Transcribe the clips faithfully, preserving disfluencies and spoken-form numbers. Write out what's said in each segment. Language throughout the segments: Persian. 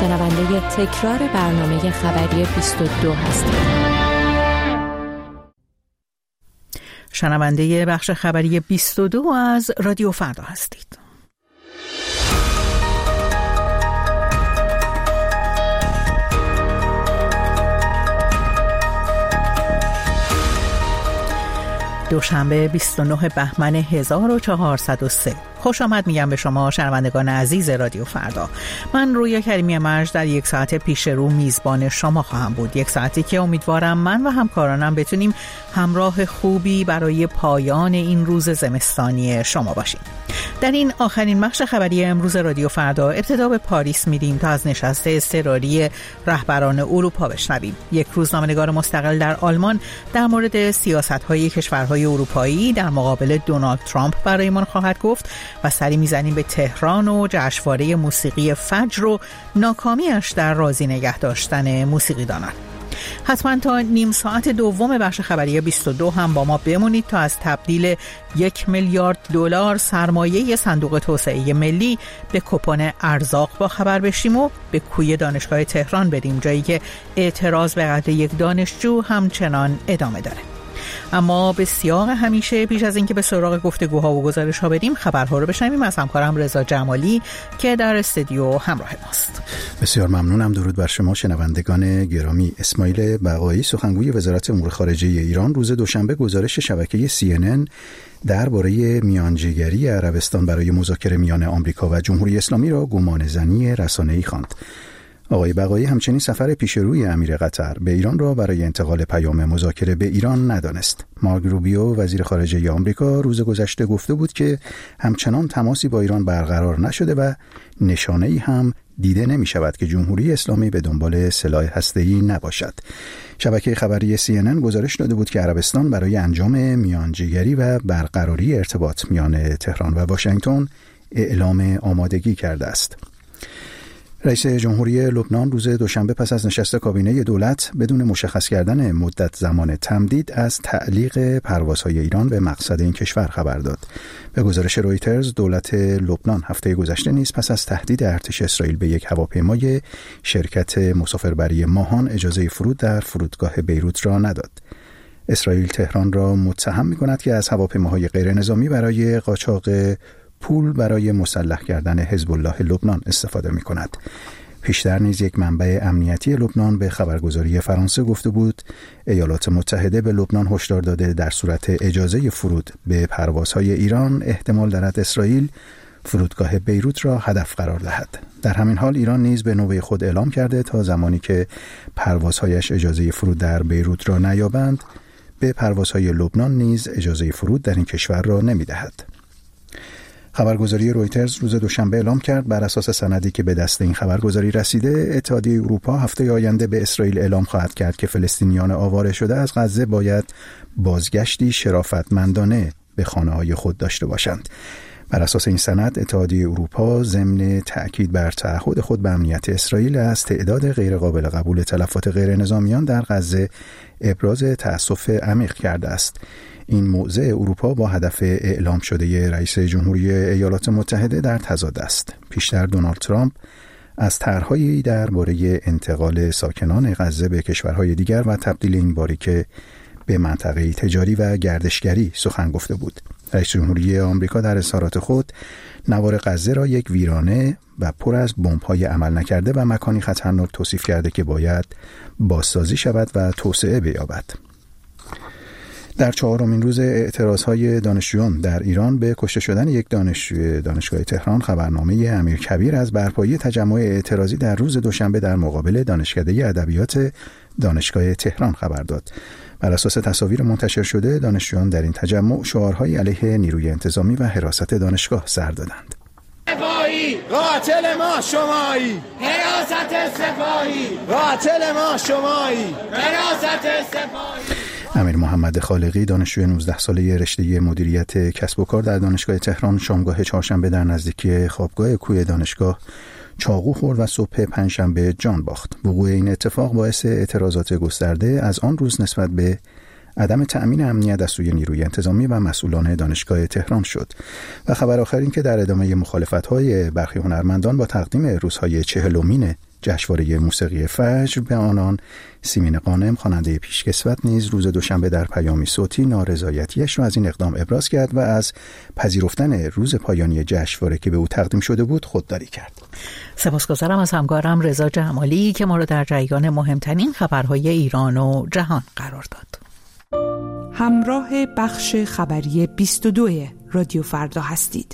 شنونده تکرار برنامه خبری بیست و دو هستید. شنونده بخش خبری بیست و دو از رادیو فردا هستید. دوشنبه بیست و نه بهمن هزار و چهارصد و سه. خوش آمد میگم به شما شنوندگان عزیز رادیو فردا. من رویا کریمی مرج در یک ساعت پیش رو میزبان شما خواهم بود. یک ساعتی که امیدوارم من و همکارانم بتونیم همراه خوبی برای پایان این روز زمستانی شما باشیم. در این آخرین بخش خبری امروز رادیو فردا ابتدا به پاریس میریم تا از نشست اضطراری رهبران اروپا بشنویم. یک روزنامه‌نگار مستقل در آلمان در مورد سیاست‌های کشورهای اروپایی در مقابل دونالد ترامپ برایمان خواهد گفت و سری میزنیم به تهران و جشنواره موسیقی فجر و ناکامیش در راضی نگه داشتن موسیقیدانان. حتما تا نیم ساعت دوم بخش خبری بیست و دو هم با ما بمونید تا از تبدیل یک میلیارد دلار سرمایه صندوق توسعه ملی به کوپن ارزاق با خبر بشیم و به کوی دانشگاه تهران بریم، جایی که اعتراض به قتل یک دانشجو همچنان ادامه داره. اما به سیاق همیشه پیش از اینکه به سراغ گفتگوها و گزارش‌ها بریم خبرها رو بشنویم از همکارم رضا جمالی که در استودیو همراه ماست. بسیار ممنونم. درود بر شما شنوندگان گرامی. اسماعیل بقایی سخنگوی وزارت امور خارجه ایران روز دوشنبه گزارش شبکه سی ان ان درباره میانجیگری عربستان برای مذاکره میان آمریکا و جمهوری اسلامی را گمانه‌زنی رسانه‌ای خواند. آقای بقایی همچنین سفر پیشروی امیر قطر به ایران را برای انتقال پیام مذاکره به ایران ندانست. مارک روبیو وزیر خارجه آمریکا روز گذشته گفته بود که همچنان تماسی با ایران برقرار نشده و نشانه‌ای هم دیده نمی شود که جمهوری اسلامی به دنبال سلاح هسته‌ای نباشد. شبکه خبری سی ان ان گزارش داده بود که عربستان برای انجام میانجیگری و برقراری ارتباط میان تهران و واشنگتن اعلام آمادگی کرده است. رئیس جمهوری لبنان روز دوشنبه پس از نشست کابینه دولت بدون مشخص کردن مدت زمان تمدید از تعلیق پروازهای ایران به مقصد این کشور خبر داد. به گزارش رویترز دولت لبنان هفته گذشته نیز پس از تهدید ارتش اسرائیل به یک هواپیمای شرکت مسافربری ماهان اجازه فرود در فرودگاه بیروت را نداد. اسرائیل تهران را متهم می‌کند که از هواپیماهای غیر نظامی برای قاچاق پول برای مسلح کردن حزب الله لبنان استفاده می کند. پیشتر نیز یک منبع امنیتی لبنان به خبرگزاری فرانسه گفته بود ایالات متحده به لبنان هشدار داده در صورت اجازه فرود به پروازهای ایران احتمال دارد اسرائیل فرودگاه بیروت را هدف قرار دهد. در همین حال ایران نیز به نوبه خود اعلام کرده تا زمانی که پروازهایش اجازه فرود در بیروت را نیابند به پروازهای لبنان نیز اجازه فرود در این کشور را نمی دهد. خبرگزاری رویترز روز دوشنبه اعلام کرد بر اساس سندی که به دست این خبرگزاری رسیده اتحادیه اروپا هفته آینده به اسرائیل اعلام خواهد کرد که فلسطینیان آواره شده از غزه باید بازگشتی شرافتمندانه به خانه‌های خود داشته باشند. بر اساس این سند اتحادیه اروپا ضمن تأکید بر تعهد خود به امنیت اسرائیل از تعداد غیرقابل قبول تلفات غیر نظامیان در غزه ابراز تأسف عمیق کرده است. این موضع اروپا با هدف اعلام شده رئیس جمهوری ایالات متحده در تضاد است. پیشتر دونالد ترامپ از طرح‌هایی درباره انتقال ساکنان غزه به کشورهای دیگر و تبدیل این باریکه به منطقه تجاری و گردشگری سخن گفته بود. رئیس جمهوری آمریکا در اظهارات خود نوار غزه را یک ویرانه و پر از بمب‌های عمل نکرده و مکانی خطرناک توصیف کرده که باید بازسازی شود و توسعه بیابد. در چهارمین روز اعتراضهای دانشجویان در ایران به کشته شدن یک دانشجوی دانشگاه تهران خبرنامه امیرکبیر از برپایی تجمع اعتراضی در روز دوشنبه در مقابل دانشکده ادبیات دانشگاه تهران خبر داد. بر اساس تصاویر منتشر شده دانشجویان در این تجمع شعارهای علیه نیروی انتظامی و حراست دانشگاه سر دادند. سپاهی قاتل ما شمایی، حراست سپاهی قاتل ما شمایی، حراست سپاهی. امیر محمد خالقی دانشجوی نوزده ساله رشته مدیریت کسب و کار در دانشگاه تهران شامگاه چهارشنبه در نزدیکی خوابگاه کوی دانشگاه چاقو خورد و صبح پنجشنبه جان باخت. وقوع این اتفاق باعث اعتراضات گسترده از آن روز نسبت به عدم تأمین امنیت از سوی نیروی انتظامی و مسئولان دانشگاه تهران شد. و خبر آخر این که در ادامه مخالفت‌های برخی هنرمندان با تقدیم روزهای چهلمین جشنواره موسیقی فجر به آنان، سیمین قانم خواننده پیشکسوت نیز روز دوشنبه در پیامی صوتی نارضایتیش را از این اقدام ابراز کرد و از پذیرفتن روز پایانی جشنواره که به او تقدیم شده بود خودداری کرد. سپاسگزارم از همکارم رضا جمالی که ما را در جریان مهمترین خبرهای ایران و جهان قرار داد. همراه بخش خبری بیست و دو رادیو فردا هستید.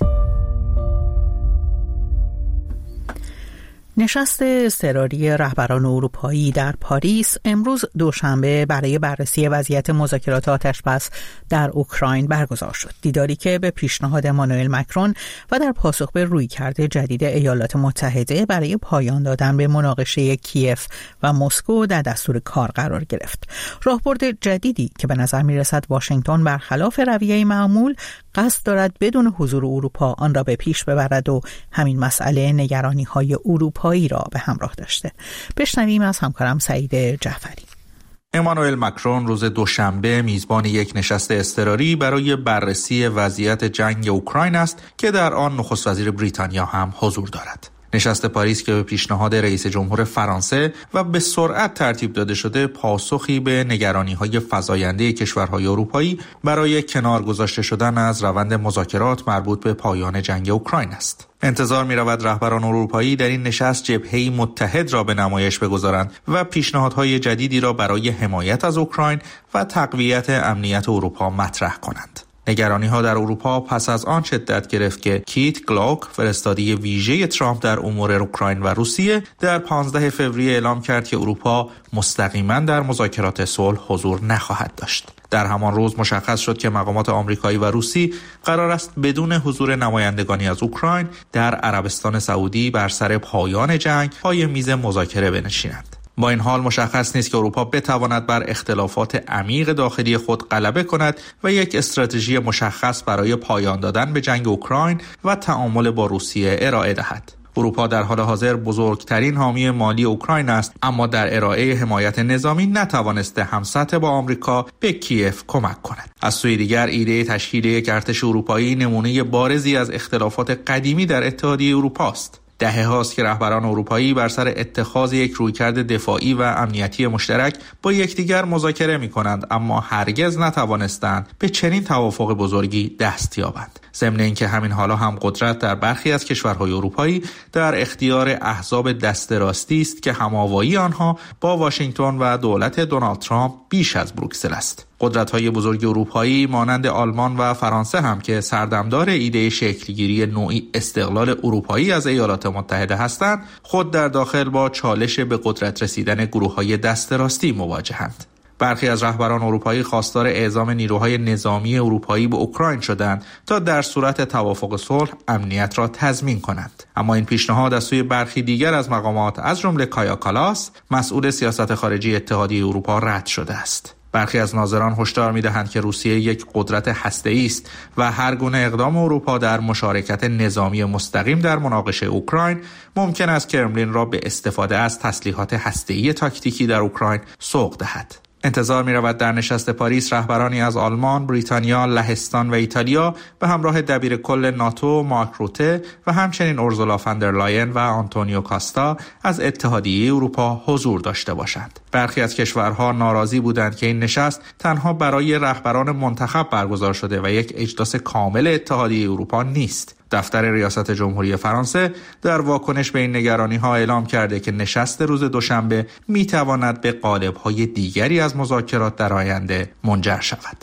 نشست اضطراری رهبران اروپایی در پاریس امروز دوشنبه برای بررسی وضعیت مذاکرات آتشبس در اوکراین برگزار شد. دیداری که به پیشنهاد امانوئل مکرون و در پاسخ به رویکرد جدید ایالات متحده برای پایان دادن به مناقشه کیف و مسکو در دستور کار قرار گرفت. راهبرد جدیدی که به نظر می‌رسد واشنگتن برخلاف رویه معمول قصد دارد بدون حضور اروپا آن را به پیش ببرد و همین مسئله نگرانی‌های اروپایی را به همراه داشته. بشنویم از همکارم سعید جعفری. امانوئل مکرون روز دوشنبه میزبان یک نشست اضطراری برای بررسی وضعیت جنگ اوکراین است که در آن نخست وزیر بریتانیا هم حضور دارد. نشست پاریس که به پیشنهاد رئیس جمهور فرانسه و به سرعت ترتیب داده شده پاسخی به نگرانی‌های فزاینده کشورهای اروپایی برای کنار گذاشته شدن از روند مذاکرات مربوط به پایان جنگ اوکراین است. انتظار می‌رود رهبران اروپایی در این نشست جبهه‌ای متحد را به نمایش بگذارند و پیشنهادهای جدیدی را برای حمایت از اوکراین و تقویت امنیت اروپا مطرح کنند. نگرانی‌ها در اروپا پس از آن شدت گرفت که کیت گلوک، فرستاده ویژه ترامپ در امور اوکراین و روسیه، در پانزده فوریه اعلام کرد که اروپا مستقیما در مذاکرات صلح حضور نخواهد داشت. در همان روز مشخص شد که مقامات آمریکایی و روسی قرار است بدون حضور نمایندگانی از اوکراین در عربستان سعودی بر سر پایان جنگ پای میز مذاکره بنشینند. با این حال مشخص نیست که اروپا بتواند بر اختلافات عمیق داخلی خود غلبه کند و یک استراتژی مشخص برای پایان دادن به جنگ اوکراین و تعامل با روسیه ارائه دهد. اروپا در حال حاضر بزرگترین حامی مالی اوکراین است، اما در ارائه حمایت نظامی نتوانسته همسطح با آمریکا به کیف کمک کند. از سوی دیگر ایده تشکیل یک ارتش اروپایی نمونه بارزی از اختلافات قدیمی در اتحادیه اروپا است. دهه هاست که رهبران اروپایی بر سر اتخاذ یک رویکرد دفاعی و امنیتی مشترک با یکدیگر مذاکره می کنند، اما هرگز نتوانستند به چنین توافق بزرگی دست یابند. ضمن اینکه همین حالا هم قدرت در برخی از کشورهای اروپایی در اختیار احزاب دست راستی است که هماوایی آنها با واشنگتن و دولت دونالد ترامپ بیش از بروکسل است. قدرت‌های بزرگ اروپایی مانند آلمان و فرانسه هم که سردمدار ایده شکلگیری نوعی استقلال اروپایی از ایالات متحده هستند، خود در داخل با چالش به قدرت رسیدن گروه‌های دست راستی مواجهند. برخی از رهبران اروپایی خواستار اعزام نیروهای نظامی اروپایی به اوکراین شدند تا در صورت توافق صلح امنیت را تضمین کنند. اما این پیشنهاد از سوی برخی دیگر از مقامات از جمله کایا کالاس، مسئول سیاست خارجی اتحادیه اروپا، رد شده است. برخی از ناظران هشدار می‌دهند که روسیه یک قدرت هسته‌ای است و هر گونه اقدام اروپا در مشارکت نظامی مستقیم در مناقشه اوکراین ممکن است کرملین را به استفاده از تسلیحات هسته‌ای تاکتیکی در اوکراین سوق دهد. انتظار می رود در نشست پاریس رهبرانی از آلمان، بریتانیا، لهستان و ایتالیا به همراه دبیر کل ناتو مارک روته و همچنین اورسولا فاندرلاین و آنتونیو کاستا از اتحادیه اروپا حضور داشته باشند. برخی از کشورها ناراضی بودند که این نشست تنها برای رهبران منتخب برگزار شده و یک اجلاس کامل اتحادیه اروپا نیست. دفتر ریاست جمهوری فرانسه در واکنش به این نگرانی‌ها اعلام کرده که نشست روز دوشنبه می‌تواند به قالب‌های دیگری از مذاکرات در آینده منجر شود.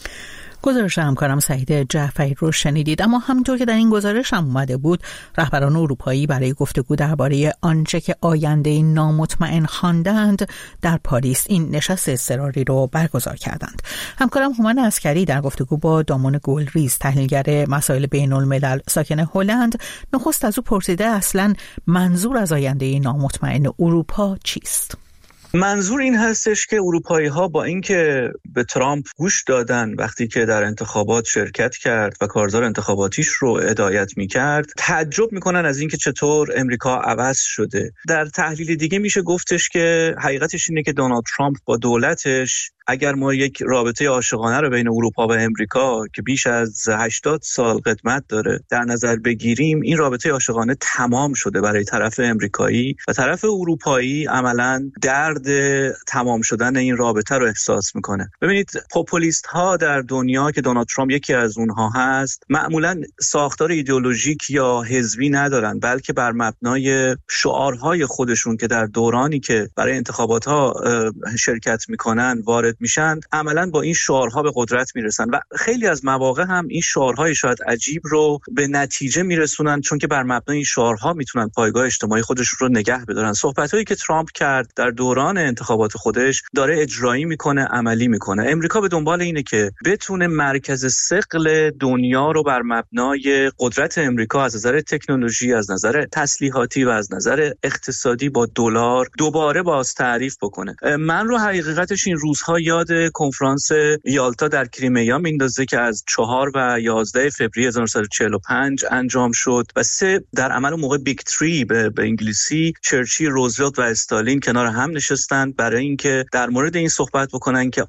گزارش همکارم سعید جعفری رو شنیدید. اما همینطور که در این گزارش هم اومده بود، رهبران اروپایی برای گفتگو درباره آنچه که آینده نامطمئن خواندند در پاریس این نشست اضطراری رو برگزار کردند. همکارم هومن عسکری در گفتگو با دامان گلریز، تحلیلگر مسائل بین الملل ساکن هلند، نخست از او پرسیده اصلاً منظور از آینده نامطمئن اروپا چیست؟ منظور این هستش که اروپایی‌ها با اینکه به ترامپ گوش دادن وقتی که در انتخابات شرکت کرد و کارزار انتخاباتیش رو هدایت می‌کرد، تعجب می‌کنن از اینکه چطور امریکا عوض شده. در تحلیل دیگه میشه گفتش که حقیقتش اینه که دونالد ترامپ با دولتش اگر ما یک رابطه عاشقانه رو بین اروپا و امریکا که بیش از هشتاد سال قدمت داره در نظر بگیریم، این رابطه عاشقانه تمام شده برای طرف امریکایی و طرف اروپایی عملاً درد تمام شدن این رابطه رو احساس میکنه. ببینید پوپولیست ها در دنیا که دونالد ترامپ یکی از اونها هست، معمولاً ساختار ایدئولوژیک یا حزبی ندارن، بلکه بر مبنای شعارهای خودشون که در دورانی که برای انتخابات ها شرکت میکنن وارد میشن، عملاً با این شعارها به قدرت میرسن و خیلی از مواقع هم این شعارهای شاید عجیب رو به نتیجه میرسونن، چون که بر مبنای این شعارها میتونن پایگاه اجتماعی خودشون رو نگه بدارن. صحبتایی که ترامپ کرد در دوران انتخابات خودش داره اجرایی میکنه، عملی میکنه. امریکا به دنبال اینه که بتونه مرکز ثقل دنیا رو بر مبنای قدرت امریکا از نظر تکنولوژی، از نظر تسلیحاتی و از نظر اقتصادی با دلار دوباره باز تعریف بکنه. من رو حقیقتش این روزها یاد کنفرانس یالتا در کریمیا میندازه که از چهار و یازده فوریه هزار و نهصد و چهل و پنج انجام شد و سه در عمل موقع بیگ تری به, به انگلیسی، چرچیل، روزولت و استالین کنار هم نشستن برای اینکه در مورد این صحبت بکنن که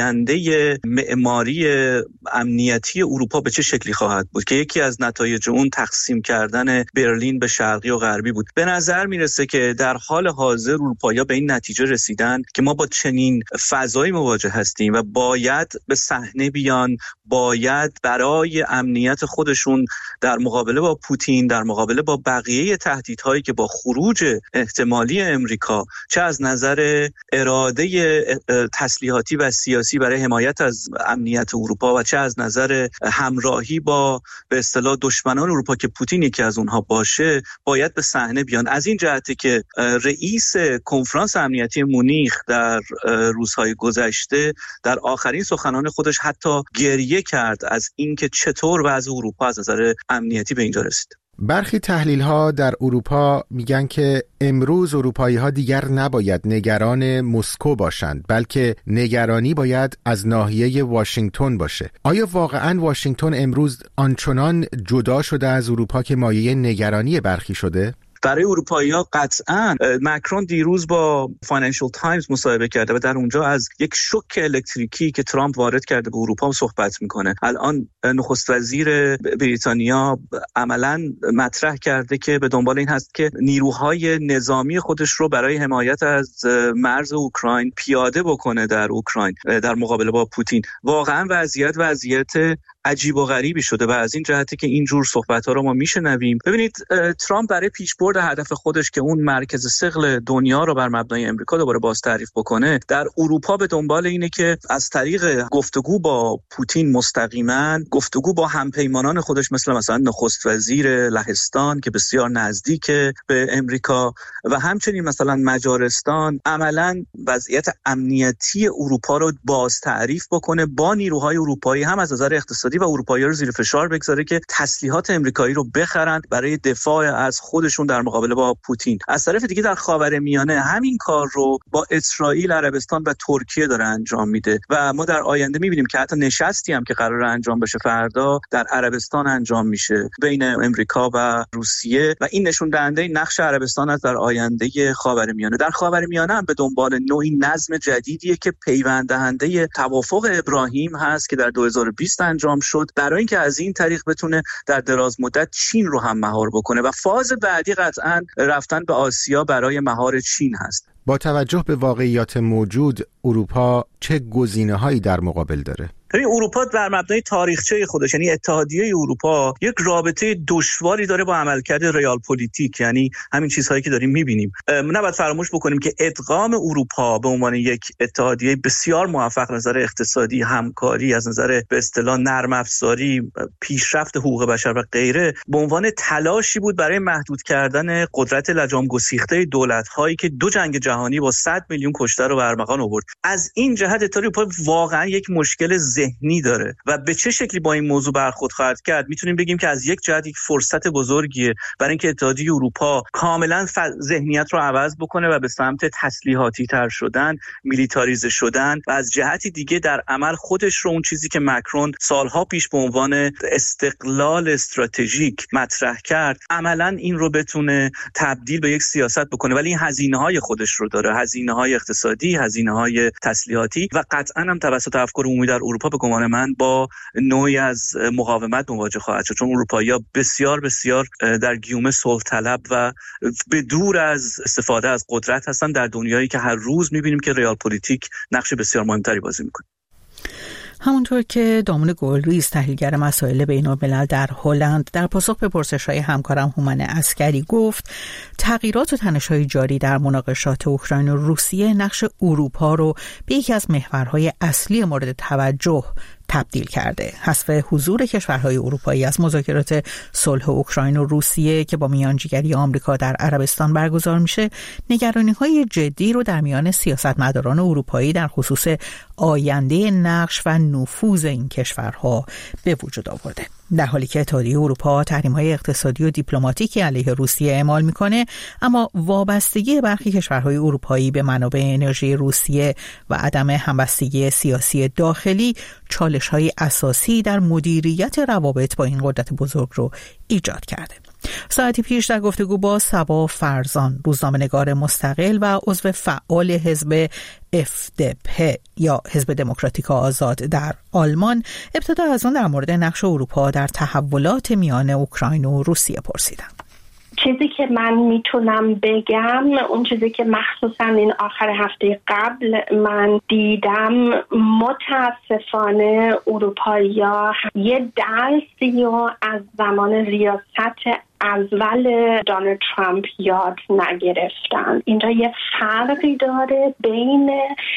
آینده معماری امنیتی اروپا به چه شکلی خواهد بود، که یکی از نتایج اون تقسیم کردن برلین به شرقی و غربی بود. به نظر میرسه که در حال حاضر اروپایی‌ها به این نتیجه رسیدن که ما با چنین فضایی مواجه هستیم و باید به صحنه بیان، باید برای امنیت خودشون در مقابله با پوتین، در مقابله با بقیه تهدیدهایی که با خروج احتمالی امریکا چه از نظر اراده تسلیحاتی و سیاسی برای حمایت از امنیت اروپا و چه از نظر همراهی با به اصطلاح دشمنان اروپا که پوتین یکی از اونها باشه، باید به صحنه بیان. از این جهته که رئیس کنفرانس امنیتی مونیخ در روزهای گذشته در آخرین سخنان خودش حتی گریه کرد از اینکه چطور وضع اروپا از نظر امنیتی به اینجا رسید. برخی تحلیل‌ها در اروپا میگن که امروز اروپایی‌ها دیگر نباید نگران مسکو باشند، بلکه نگرانی باید از ناحیه واشنگتن باشه. آیا واقعاً واشنگتن امروز آنچنان جدا شده از اروپا که مایه نگرانی برخی شده؟ برای اروپایی‌ها قطعاً. مکرون دیروز با فاینانشل تایمز مصاحبه کرده و در اونجا از یک شوک الکتریکی که ترامپ وارد کرده به اروپا صحبت میکنه. الان نخست وزیر بریتانیا عملاً مطرح کرده که به دنبال این هست که نیروهای نظامی خودش رو برای حمایت از مرز اوکراین پیاده بکنه در اوکراین در مقابله با پوتین. واقعاً وضعیت وضعیت عجیب و غریبی شده و از این جهتی که اینجور صحبت‌ها رو ما میشنویم. ببینید ترامپ برای پیشبرد هدف خودش که اون مرکز ثقل دنیا رو بر مبنای امریکا دوباره باز تعریف بکنه، در اروپا به دنبال اینه که از طریق گفتگو با پوتین مستقیما گفتگو با همپیمانان خودش مثل مثلا نخست وزیر لهستان که بسیار نزدیک به امریکا و همچنین مثلا مجارستان، عملاً وضعیت امنیتی اروپا رو باز تعریف بکنه با نیروهای اروپایی، هم از نظر اقتصادی و اروپایی‌ها رو زیر فشار بگذاره که تسلیحات امریکایی رو بخرند برای دفاع از خودشون در مقابله با پوتین. از طرف دیگه در خاورمیانه همین کار رو با اسرائیل، عربستان و ترکیه داره انجام میده و ما در آینده میبینیم که حتی نشستی هم که قراره انجام بشه فردا در عربستان انجام میشه بین امریکا و روسیه و این نشون دهنده نقش عربستان است در آینده خاورمیانه. در خاورمیانه هم به دنبال نوعی نظم جدیدیه که پیوند دهنده توافق ابراهیم هست که در دو هزار و بیست انجام شد، برای اینکه از این طریق بتونه در دراز مدت چین رو هم مهار بکنه و فاز بعدی قطعاً رفتن به آسیا برای مهار چین هست. با توجه به واقعیات موجود، اروپا چه گزینه‌هایی در مقابل داره؟ ببین اروپا در مبنای تاریخچه خودش، یعنی اتحادیه اروپا، یک رابطه دشواری داره با عملکرد ریال پلیتیک، یعنی همین چیزهایی که داریم می‌بینیم. نباید فراموش بکنیم که ادغام اروپا به عنوان یک اتحادیه بسیار موفق از نظر اقتصادی، همکاری، از نظر به اصطلاح نرم افزاری، پیشرفت حقوق بشر و غیره، به عنوان تلاشی بود برای محدود کردن قدرت لجام گسیخته دولت‌هایی که دو جنگ جهانی با صد میلیون کشته رو به ارمغان آورد. از این جهت اتحادیه اروپا واقعا یک مشکل ذهنی داره و به چه شکلی با این موضوع برخورد خواهد کرد میتونیم بگیم که از یک جهت یک فرصت بزرگیه برای اینکه اتحادیه اروپا کاملا ف... ذهنیت رو عوض بکنه و به سمت تسلیحاتی تر شدن، میلیتاریزه شدن و از جهتی دیگه در عمل خودش رو اون چیزی که مکرون سالها پیش به عنوان استقلال استراتژیک مطرح کرد عملا این رو بتونه تبدیل به یک سیاست بکنه، ولی این هزینه‌های خودش رو داره، هزینه‌های اقتصادی، هزینه‌های تسلیحاتی و قطعاً هم توسط افکار عمومی در اروپا به گمان من با نوعی از مقاومت مواجه خواهد شد، چون اروپایی‌ها بسیار بسیار در گیومه صلح طلب و به دور از استفاده از قدرت هستن در دنیایی که هر روز می‌بینیم که ریال پلیتیک نقش بسیار مهمتری بازی می‌کنه. همونطور که دامون گلریز تحلیلگر مسائل بین‌الملل در هلند در پاسخ به پرسش‌های همکارم هومن عسکری گفت، تغییرات و تنش‌های جاری در مناقشات اوکراین و روسیه نقش اروپا رو به یکی از محورهای اصلی مورد توجه تبدیل کرده. حذف حضور کشورهای اروپایی از مذاکرات صلح اوکراین و روسیه که با میانجیگری آمریکا در عربستان برگزار میشه، نگرانی‌های جدی رو در میان سیاستمداران اروپایی در خصوص آینده نقش و نفوذ این کشورها به وجود آورده. در حالی که اتحادیه اروپا تحریم‌های اقتصادی و دیپلماتیکی علیه روسیه اعمال میکنه، اما وابستگی برخی کشورهای اروپایی به منابع انرژی روسیه و عدم همبستگی سیاسی داخلی چالش‌های اساسی در مدیریت روابط با این قدرت بزرگ رو ایجاد کرده. ساعتی پیش در گفتگو با صبا فرزان، روزنامه‌نگار مستقل و عضو فعال حزب اف دی پی یا حزب دموکراتیک آزاد در آلمان، ابتدا از آن در مورد نقش اروپا در تحولات میان اوکراین و روسیه پرسیدم. چیزی که من میتونم بگم، اون چیزی که مخصوصا این آخر هفته قبل من دیدم، متاسفانه اروپایی‌ها یه درسی رو از زمان ریاست اول دونالد ترامپ یاد نگرفتن. اینجا یه فرقی داره بین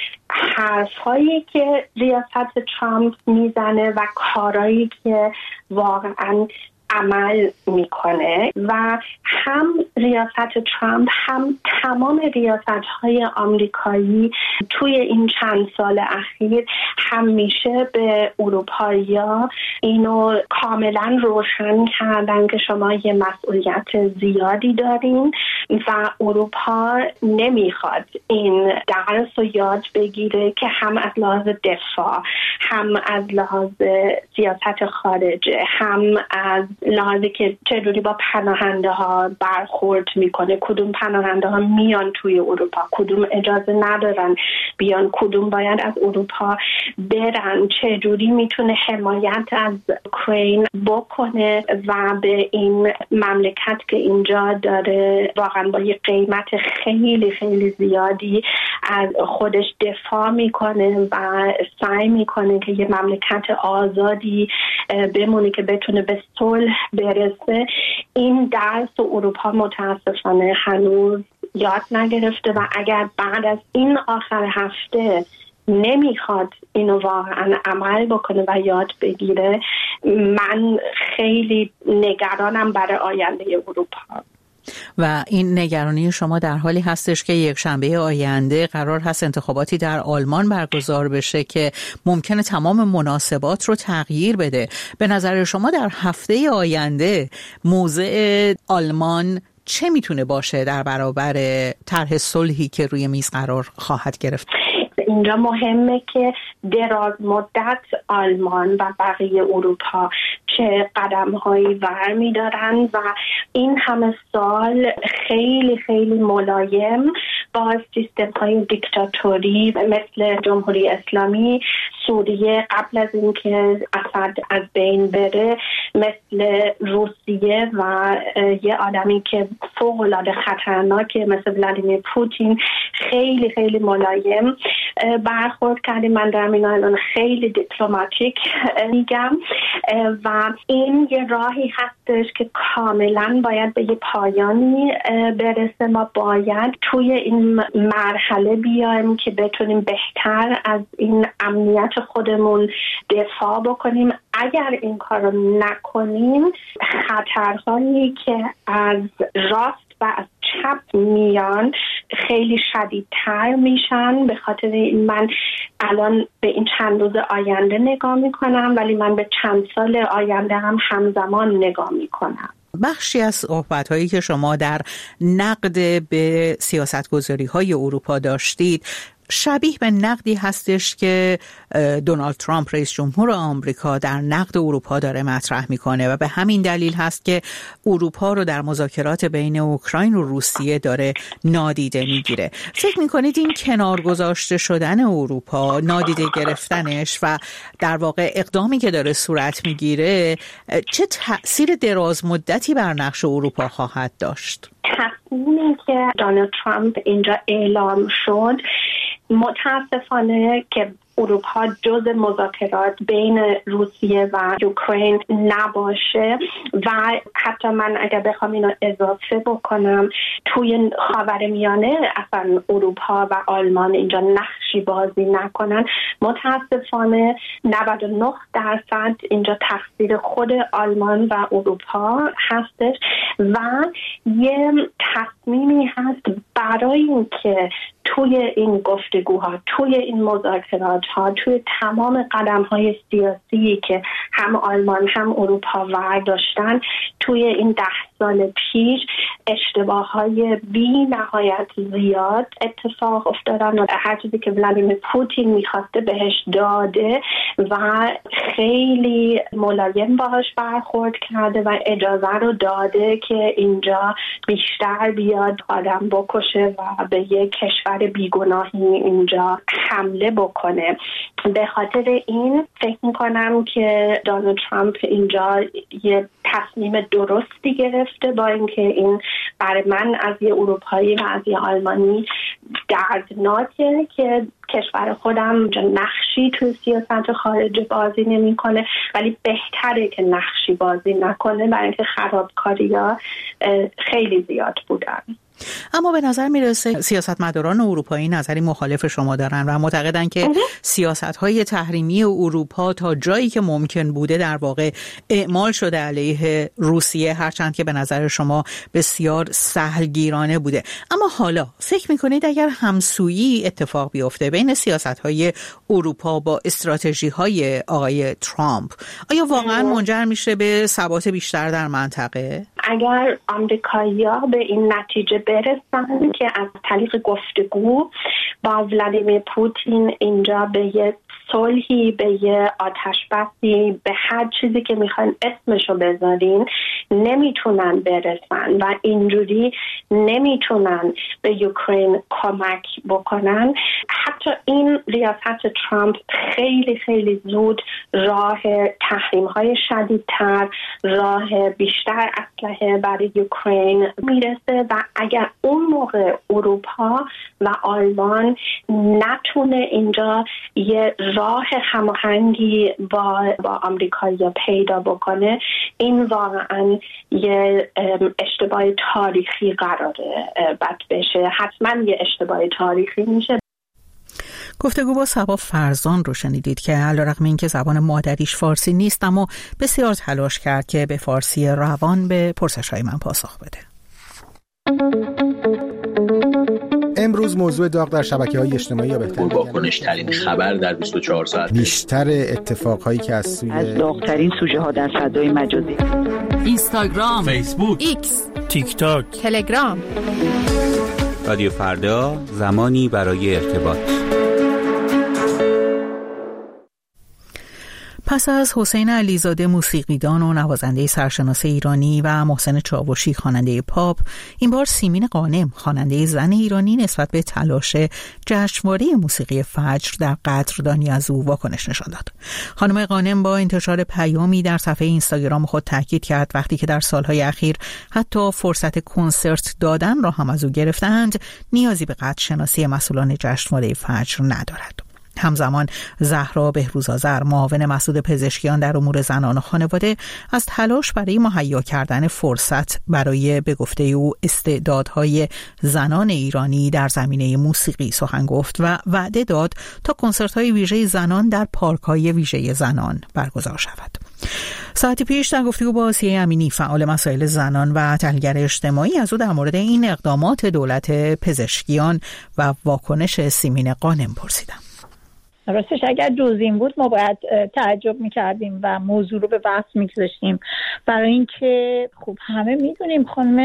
حرفایی که ریاست ترامپ میزنه و کارهایی که واقعا عمل میکنه و هم ریاست ترامپ هم تمام ریاست‌های آمریکایی توی این چند سال اخیر همیشه به اروپایی‌ها اینو کاملا روشن کردن که شما یه مسئولیت زیادی دارین و اروپا نمیخواد این درس رو یاد بگیره که هم از لحاظ دفاع، هم از لحاظ سیاست خارجه، هم از لحاظی که چجوری با پناهنده ها برخورد میکنه، کدوم پناهنده ها میان توی اروپا، کدوم اجازه ندارن بیان، کدوم باید از اروپا برن، چجوری میتونه حمایت از اوکراین بکنه و به این مملکت که اینجا داره واقعا با یه قیمت خیلی خیلی زیادی از خودش دفاع میکنه و سعی میکنه که یه مملکت آزادی بمونه که بتونه به صلح برسه. این درس و اروپا متاسفانه هنوز یاد نگرفته و اگر بعد از این آخر هفته نمیخواد اینو واقعا عمل بکنه و یاد بگیره، من خیلی نگرانم برای آینده اروپا. و این نگرانی شما در حالی هستش که یک شنبه آینده قرار هست انتخاباتی در آلمان برگزار بشه که ممکنه تمام مناسبات رو تغییر بده. به نظر شما در هفته آینده موضع آلمان چه میتونه باشه در برابر طرح صلحی که روی میز قرار خواهد گرفت؟ اینجا مهمه که دراز مدت آلمان و بقیه اروپا چه قدم‌هایی برمی دارن و این همه سال خیلی خیلی ملایم با سیستم‌های دیکتاتوری مثل جمهوری اسلامی سوریه قبل از اینکه اسد از بین بره، مثل روسیه و یه آدمی که فوق‌العاده خطرناکه مثل ولادیمیر پوتین خیلی خیلی ملایم برخورد کردیم. من دارم اینا الان خیلی دیپلماتیک میگم و این یه راهی هستش که کاملا باید به یه پایانی برسه. ما باید توی این مرحله بیایم که بتونیم بهتر از این امنیت خودمون دفاع بکنیم. اگر این کار رو نکنیم، خطرهایی که از راست و از چپ میان خیلی شدیدتر میشن. به خاطر این من الان به این چند روز آینده نگاه میکنم، ولی من به چند سال آینده هم همزمان نگاه میکنم. بخشی از صحبت‌هایی که شما در نقد به سیاست‌گذاری‌های اروپا داشتید شبیه به نقدی هستش که دونالد ترامپ رئیس جمهور آمریکا در نقد اروپا داره مطرح میکنه و به همین دلیل هست که اروپا رو در مذاکرات بین اوکراین و روسیه داره نادیده میگیره. فکر میکنید این کنار گذاشته شدن اروپا، نادیده گرفتنش و در واقع اقدامی که داره صورت میگیره چه تأثیر دراز مدتی بر نقش اروپا خواهد داشت؟ تصمیمی که دونالد ترامپ اینجا اعلام شد متاسفانه که اروپا جز مذاکرات بین روسیه و اوکراین نباشه و حتی من اگر بخوام اینو اضافه بکنم توی خاورمیانه اصلا اروپا و آلمان اینجا نقشی بازی نکنن، متاسفانه نود و نه درصد اینجا تقصیر خود آلمان و اروپا هستش و یه تصمیمی هست برای اینکه توی این گفتگوها، توی این مذاکرات ها، توی تمام قدم های سیاسی که هم آلمان هم اروپا برداشتن توی این ده سال پیش اشتباه های بی نهایت زیاد اتفاق افتادن و هر چیزی که ولادیمیر پوتین میخواسته بهش داده و خیلی ملایم باهاش برخورد کرده و اجازه رو داده که اینجا بیشتر بیاد آدم بکشه و به یک کشور بیگناهی اینجا حمله بکنه. به خاطر این فکر میکنم که دونالد ترامپ اینجا یه تصمیم درستی گرفته، با اینکه این برای من از یه اروپایی و از یه آلمانی دردناکه که کشور خودم نقشی توی سیاست خارجی بازی نمیکنه، ولی بهتره که نقشی بازی نکنه برای اینکه خرابکاری‌ها خیلی زیاد بودن. اما به نظر میرسه سیاستمداران اروپایی نظری مخالف شما دارن و معتقدن که سیاست‌های تحریمی اروپا تا جایی که ممکن بوده در واقع اعمال شده علیه روسیه، هرچند که به نظر شما بسیار سهلگیرانه بوده. اما حالا فکر میکنید اگر همسویی اتفاق بیفته بین سیاست‌های اروپا با استراتژی‌های آقای ترامپ، آیا واقعا منجر میشه به ثبات بیشتر در منطقه؟ اگر آمریکایی‌ها به این نتیجه برسن که از طریق گفتگو با ولادیمیر پوتین اینجا به یه صلحی، به یه آتش بسی، به هر چیزی که میخواین اسمشو بذارین نمیتونن برسن و اینجوری نمیتونن به اوکراین کمک بکنن، حتی این ریاست ترامپ خیلی خیلی زود راه تحریم‌های شدیدتر، راه بیشتر اسلحه برای اوکراین میرسه و اگر اون موقع اروپا و آلمان نتونه اینجا یه راه هماهنگی با با آمریکایی‌ها پیدا بکنه، این واقعا یه اشتباه تاریخی قراره بد بشه، حتما یه اشتباه تاریخی میشه. گفتگو با صبا فرزان رو شنیدید که علیرغم اینکه زبان مادریش فارسی نیست اما بسیار تلاش کرد که به فارسی روان به پرسش‌های من پاسخ بده. امروز موضوع داغ در شبکه‌های اجتماعی یا بهتر واکنش‌ترین خبر در بیست و چهار ساعت، بیشتر اتفاقهایی که از سوی از داغ‌ترین سوژه‌ها در فضای مجازی، اینستاگرام، فیسبوک، ایکس، تیک تاک، تلگرام. رادیو فردا، زمانی برای ارتباط. پس از حسین علیزاده موسیقیدان و نوازنده سرشناس ایرانی و محسن چاوشی خواننده پاپ، این بار سیمین غانم خواننده زن ایرانی نسبت به تلاش جشنواره موسیقی فجر در قدردانی از او واکنش نشان داد. خانم غانم با انتشار پیامی در صفحه اینستاگرام خود تاکید کرد وقتی که در سالهای اخیر حتی فرصت کنسرت دادن را هم از او گرفتند، نیازی به قدرشناسی مسئولان جشنواره فجر ندارد. همزمان زهرا بهروزآذر، معاون مسعود پزشکیان در امور زنان و خانواده، از تلاش برای مهیا کردن فرصت برای به گفته او استعدادهای زنان ایرانی در زمینه موسیقی سخن گفت و وعده داد تا کنسرت‌های ویژه زنان در پارک‌های ویژه زنان برگزار شود. ساعتی پیش در گفتگو با آسیه امینی، فعال مسائل زنان و تحلیلگر اجتماعی، از او در مورد این اقدامات دولت پزشکیان و واکنش سیمین غانم پرسیدم. راستش اگر جز این بود ما باید تعجب میکردیم و موضوع رو به بحث میگذاشتیم، برای اینکه خب همه میدونیم خانم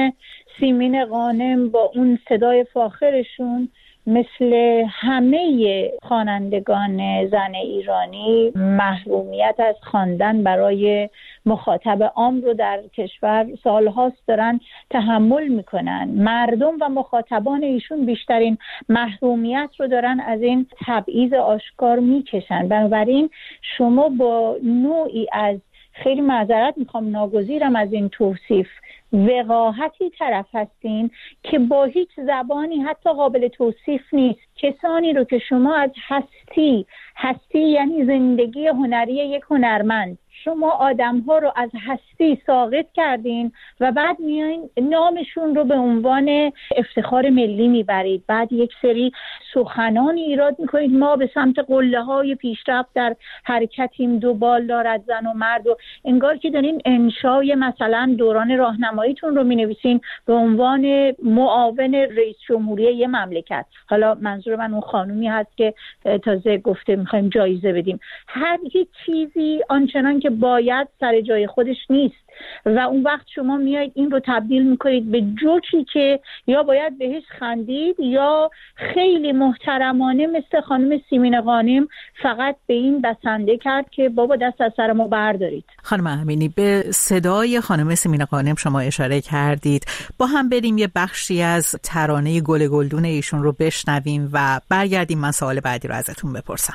سیمین غانم با اون صدای فاخرشون مثل همه خوانندگان زن ایرانی محرومیت از خواندن برای مخاطب عام رو در کشور سالهاست دارن تحمل میکنن. مردم و مخاطبان ایشون بیشترین محرومیت رو دارن از این تبعیض آشکار میکشن. بنابراین شما با نوعی از، خیلی معذرت میخوام ناگزیرم از این توصیف، وقاحتی طرف هستین که با هیچ زبانی حتی قابل توصیف نیست کسانی رو که شما از هستی، هستی یعنی زندگی هنری یک هنرمند، شما آدم‌ها رو از هستی ساقط کردین و بعد میایین نامشون رو به عنوان افتخار ملی میبرید. بعد یک سری سخنانی ایراد میکنید ما به سمت قله‌های پیشرفت در حرکتیم، دو بال دارد زن و مرد، و انگار که دارین انشای مثلا دوران راهنماییتون رو مینویسین به عنوان معاون رئیس جمهوری یه مملکت. حالا منظور من اون خانومی هست که تازه گفته میخوایم جایزه بدیم. هر یک چیزی آنچنان که باید سر جای خودش نیست و اون وقت شما میایید این رو تبدیل میکنید به جوکی که یا باید بهش خندید یا خیلی محترمانه مثل خانم سیمین غانم فقط به این بسنده کرد که بابا دست از سر ما بردارید. خانم امینی، به صدای خانم سیمین غانم شما اشاره کردید. با هم بریم یه بخشی از ترانه گل گلدون ایشون رو بشنویم و برگردیم من سوال بعدی رو ازتون بپرسم.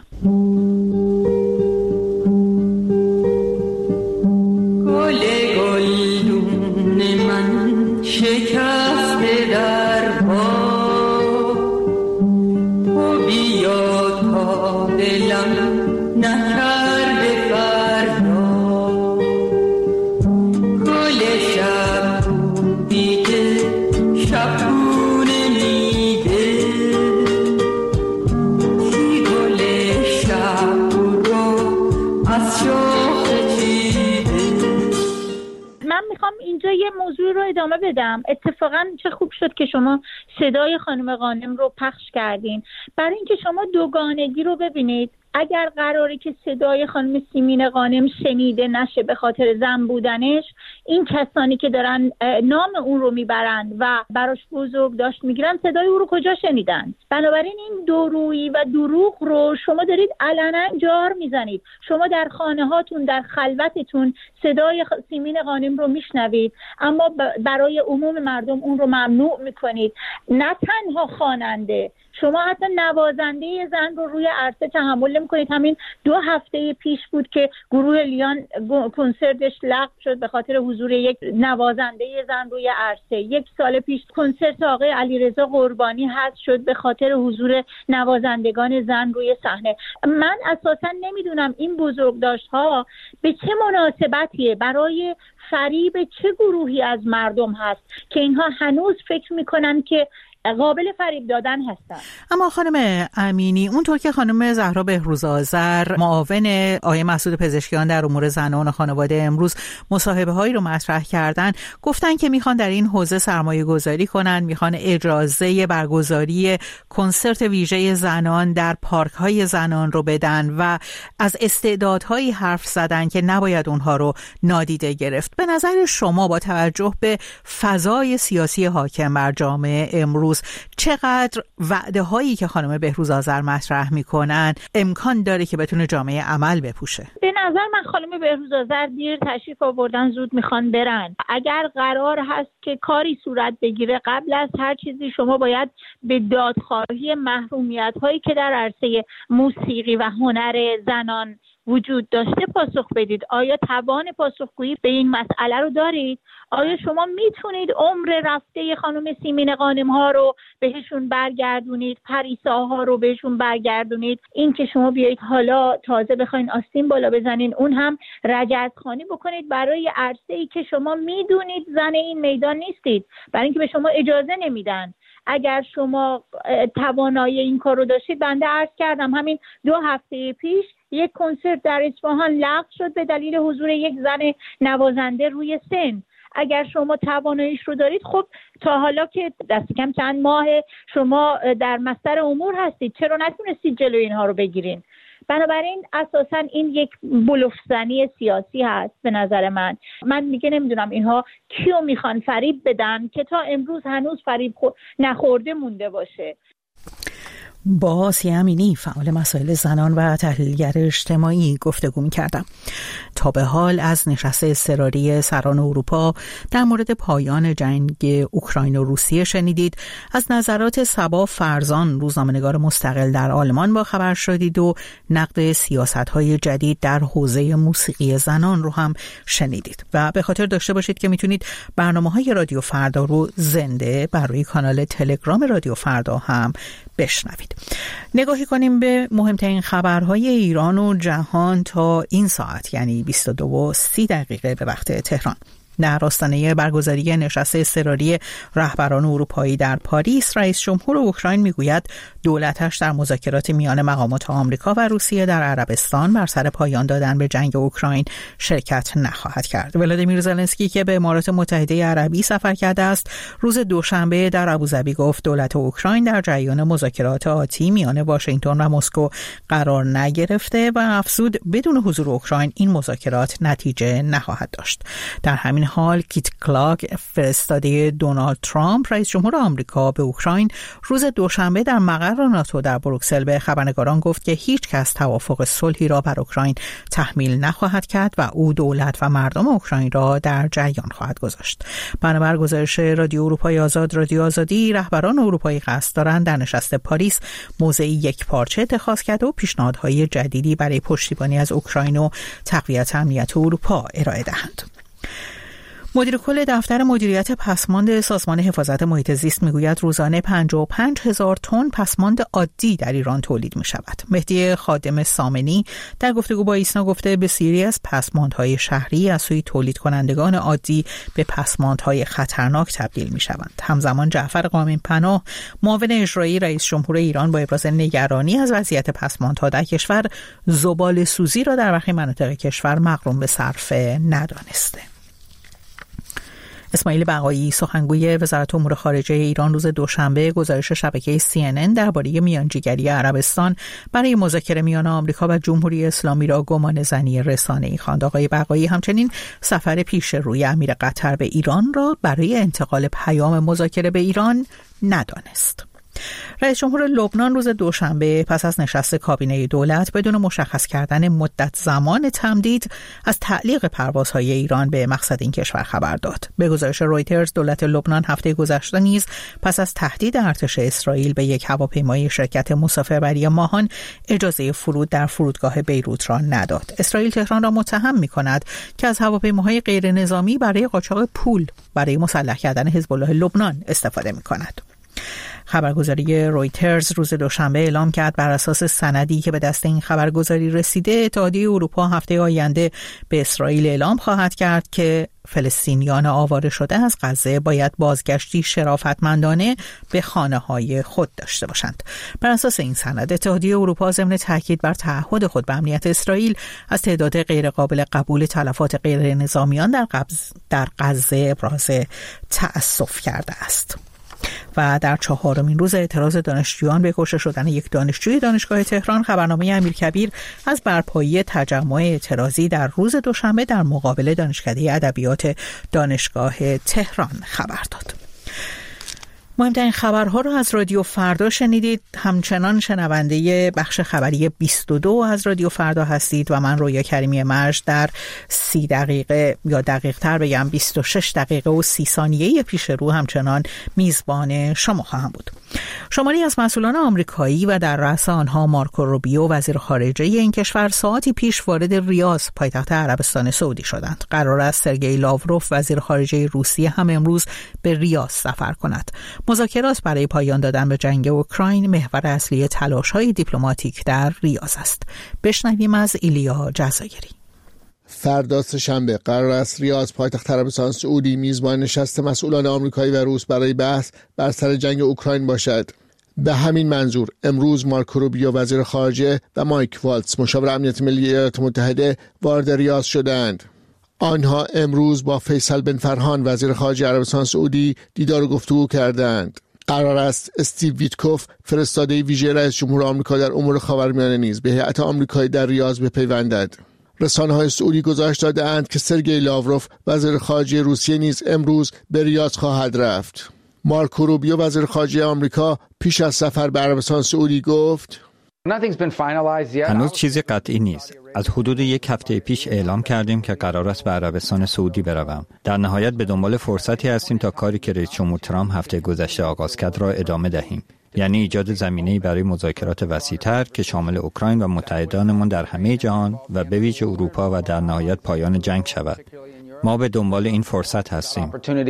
گل گلدون من شکسته در پا، تو بیا تا دلم نکرده فردا، گل شب بودی که شبونه میده، کی گل شب رو از شاخ من میخوام اینجا یه موضوع رو ادامه بدم. اتفاقا چه خوب شد که شما صدای خانم غانم رو پخش کردین، برای اینکه شما دوگانگی رو ببینید. اگر قراره که صدای خانم سیمین غانم شنیده نشه به خاطر زن بودنش، این کسانی که دارن نام اون رو میبرند و براش بزرگ داشت میگیرن صدای اون رو کجا شنیدن؟ بنابراین این دورویی و دروغ رو شما دارید علنا جار میزنید. شما در خانه هاتون، در خلوتتون صدای سیمین غانم رو میشنوید، اما برای عموم مردم اون رو ممنوع میکنید. نه تنها خواننده، شما حتی نوازنده زن رو روی عرصه تحمل نمی‌کنید. همین دو هفته پیش بود که گروه لیان کنسرتش لغو شد به خاطر حضور یک نوازنده زن روی عرصه. یک سال پیش کنسرت آقای علیرضا قربانی حذف شد به خاطر حضور نوازندگان زن روی صحنه. من اساساً نمیدونم این بزرگداشت‌ها به چه مناسبتیه، برای فریب چه گروهی از مردم هست که اینها هنوز فکر می‌کنن که قابل فریب دادن هستن. اما خانم امینی، اونطور که خانم زهرا بهروز آذر معاون آقای مسعود پزشکیان در امور زنان و خانواده امروز مصاحبه هایی رو مطرح کردن، گفتن که میخوان در این حوزه سرمایه گذاری کنن، میخوان اجازه برگزاری کنسرت ویژه زنان در پارک های زنان رو بدن و از استعدادهایی حرف زدن که نباید اونها رو نادیده گرفت. به نظر شما با توجه به فضای سیاسی حاکم بر جامعه امروز چقدر وعده هایی که خانم بهروز آذر مطرح میکنن امکان داره که بتونه جامعه عمل بپوشه؟ به نظر من خانم بهروز آذر دیر تشریف آوردن، زود میخوان برن. اگر قرار هست که کاری صورت بگیره، قبل از هر چیزی شما باید به دادخواهی محرومیت هایی که در عرصه موسیقی و هنر زنان وجود داشته پاسخ بدید. آیا توان پاسخگویی به این مسئله رو دارید؟ آیا شما میتونید عمر رفته خانم سیمین غانم ها رو بهشون برگردونید، پریسا ها رو بهشون برگردونید؟ این که شما بیایید حالا تازه بخواین آستین بالا بزنین، اون هم رجعتخوانی بکنید برای عرصه‌ای که شما میدونید زن این میدان نیستید، برای اینکه به شما اجازه نمیدن. اگر شما توانایی این کار رو داشتید، بنده عرض کردم همین دو هفته پیش یک کنسرت در اصفهان لغو شد به دلیل حضور یک زن نوازنده روی سن. اگر شما تواناییش رو دارید، خب تا حالا که دست کم چند ماه شما در مستر امور هستید، چرا نتونستید جلوی اینها رو بگیرین؟ بنابراین اساسا این یک بلوفزنی سیاسی هست به نظر من. من دیگه نمیدونم اینها کیو میخوان فریب بدن که تا امروز هنوز فریب نخورده مونده باشه. با آسیه امینی فعال مسائل زنان و تحلیلگر اجتماعی گفتگو می‌کردم. تا به حال از نشست اضطراری سران اروپا در مورد پایان جنگ اوکراین و روسیه شنیدید. از نظرات صبا فرزان روزنامه‌نگار مستقل در آلمان با خبر شدید و نقد سیاست‌های جدید در حوزه موسیقی زنان رو هم شنیدید. و به خاطر داشته باشید که میتونید برنامه‌های رادیو فردا رو زنده بر روی کانال تلگرام رادیو فردا هم بشنوید. نگاهی کنیم به مهمترین خبرهای ایران و جهان تا این ساعت، یعنی بیست و دو و سی دقیقه به وقت تهران. در آستانه برگزاری نشست اضطراری رهبران اروپایی در پاریس، رئیس جمهور اوکراین میگوید دولتش در مذاکرات میان مقامات آمریکا و روسیه در عربستان بر سر پایان دادن به جنگ اوکراین شرکت نخواهد کرد. ولادیمیر زلنسکی که به امارات متحده عربی سفر کرده است، روز دوشنبه در ابوظبی گفت دولت اوکراین در جریان مذاکرات آتی میان واشنگتن و مسکو قرار نگرفته و افزود بدون حضور اوکراین این مذاکرات نتیجه نخواهد داشت. در همین حال کیت کلاک، فرستاده دونالد ترامپ رئیس جمهور آمریکا به اوکراین، روز دوشنبه در مقر ناتو در بروکسل به خبرنگاران گفت که هیچ کس توافق صلحی را بر اوکراین تحمیل نخواهد کرد و او دولت و مردم اوکراین را در جریان خواهد گذاشت. بنابر گزارش رادیو اروپای آزاد، رادیو آزادی، رهبران اروپایی قصد دارند در نشست پاریس موضعی یک پارچه اتخاذ کرده و پیشنهادهای جدیدی برای پشتیبانی از اوکراین و تقویت امنیت اروپا ارائه دهند. مدیر کل دفتر مدیریت پسماند سازمان حفاظت محیط زیست میگوید روزانه پنجاه و پنج هزار تن پسماند عادی در ایران تولید می شود. مهدی خادم سامنی در گفتگو با ایسنا گفته بسیاری از پسماندهای شهری از سوی تولید کنندگان عادی به پسماندهای خطرناک تبدیل می شوند. همزمان جعفر قائم پناه، معاون اجرایی رئیس جمهور ایران، با ابراز نگرانی از وضعیت پسماندها در کشور، زباله سوزی را در برخی مناطق کشور مقرون به صرفه ندانسته. اسماعیل بقایی، سخنگوی وزارت امور خارجه ایران، روز دوشنبه گزارش شبکه سی ان ان درباره میانجیگری عربستان برای مذاکره میان آمریکا و جمهوری اسلامی را گمانه‌زنی رسانه‌ای خواند. آقای بقایی همچنین سفر پیش روی امیر قطر به ایران را برای انتقال پیام مذاکره به ایران ندانست. رئیس جمهور لبنان روز دوشنبه پس از نشست کابینه دولت بدون مشخص کردن مدت زمان تمدید از تعلیق پروازهای ایران به مقصد این کشور خبر داد. به گزارش رویترز، دولت لبنان هفته گذشته نیز پس از تهدید ارتش اسرائیل به یک هواپیمای شرکت مسافربری ماهان اجازه فرود در فرودگاه بیروت را نداد. اسرائیل تهران را متهم می‌کند که از هواپیماهای غیر نظامی برای قاچاق پول برای مسلح کردن حزب الله لبنان استفاده می‌کند. خبرگزاری رویترز روز دوشنبه اعلام کرد بر اساس سندی که به دست این خبرگزاری رسیده، اتحادیه اروپا هفته آینده به اسرائیل اعلام خواهد کرد که فلسطینیان آواره شده از غزه باید بازگشتی شرافتمندانه به خانه‌های خود داشته باشند. بر اساس این سند، اتحادیه اروپا ضمن تاکید بر تعهد خود به امنیت اسرائیل از تعداد غیرقابل قبول تلفات غیر نظامیان در در غزه ابراز تأسف کرده است. و در چهارمین روز اعتراض دانشجویان به کشته شدن یک دانشجوی دانشگاه تهران، خبرنامه امیرکبیر از برپایی تجمع اعتراضی در روز دوشنبه در مقابل دانشکده ادبیات دانشگاه تهران خبر داد. مهمترین خبرها را از رادیو فردا شنیدید. همچنان شنونده بخش خبری بیست و دو از رادیو فردا هستید و من رویا کریمی مرج در سی دقیقه یا دقیق تر بگم بیست و شش دقیقه و سی ثانیه پیش رو همچنان میزبان شما خواهم بود. شماری از مسئولان آمریکایی و در رأس آنها مارکو روبیو، وزیر خارجه این کشور، ساعتی پیش وارد ریاض، پایتخت عربستان سعودی شدند. قرار است سرگئی لاوروف، وزیر خارجه روسیه، هم امروز به ریاض سفر کند. مذاکرات برای پایان دادن به جنگ اوکراین محور اصلی تلاش‌های دیپلماتیک در ریاض است. بشنویم از ایلیا جزایری. فردا سه‌شنبه قرار است ریاض، پایتخت عربستان سعودی، میزبان نشست مسئولان آمریکایی و روس برای بحث بر سر جنگ اوکراین باشد. به همین منظور امروز مارکو روبیو، وزیر خارجه، و مایک والتز، مشاور امنیت ملی ایالات متحده، وارد ریاض شدند. آنها امروز با فیصل بن فرهان، وزیر خارجه عربستان سعودی، دیدار و گفتگو کردند. قرار است استیو ویتکوف فرستاده ویژه رئیس جمهور آمریکا در امور خاورمیانه نیز به هیئت آمریکایی در ریاض بپیوندد. رسانه‌های سعودی گزارش داده‌اند که سرگئی لاوروف وزیر خارجه روسیه نیز امروز به ریاض خواهد رفت. مارکو روبیو وزیر خارجه آمریکا پیش از سفر به عربستان سعودی گفت: هنوز چیزی قطعی نیست. از حدود یک هفته پیش اعلام کردیم که قرار است به عربستان سعودی بروم. در نهایت به دنبال فرصتی هستیم تا کاری که رئیس جمهور ترامپ هفته گذشته آغاز کرد را ادامه دهیم. یعنی ایجاد زمینه‌ای برای مذاکرات وسیع‌تر که شامل اوکراین و متحدانمان در همه جهان و به ویژه اروپا و در نهایت پایان جنگ شود. ما به دنبال این فرصت هستیم.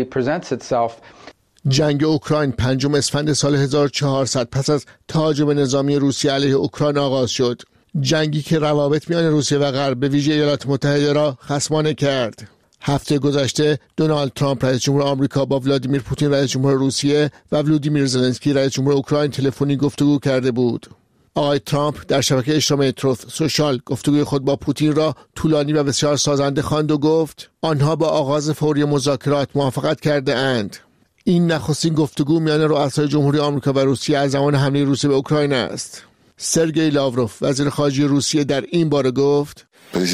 جنگ اوکراین پنجم اسفند سال هزار و چهارصد پس از تهاجم نظامی روسیه علیه اوکراین آغاز شد. جنگی که روابط میان روسیه و غرب به ویژه ایالات متحده را خصمانه کرد. هفته گذشته دونالد ترامپ رئیس جمهور آمریکا با ولادیمیر پوتین رئیس جمهور روسیه و ولودیمیر زلنسکی رئیس جمهور اوکراین تلفنی گفتگو کرده بود. آقای ترامپ در شبکه اجتماعی تروث سوشال گفتگوی خود با پوتین را طولانی و بسیار سازنده خواند و گفت آنها با آغاز فوری مذاکرات موافقت کرده اند. این نخستین گفتگو میان رؤسای جمهوری آمریکا و روسیه از زمان حمله روسیه به اوکراین است. سرگئی لاوروف وزیر خارجه روسیه در این باره گفت: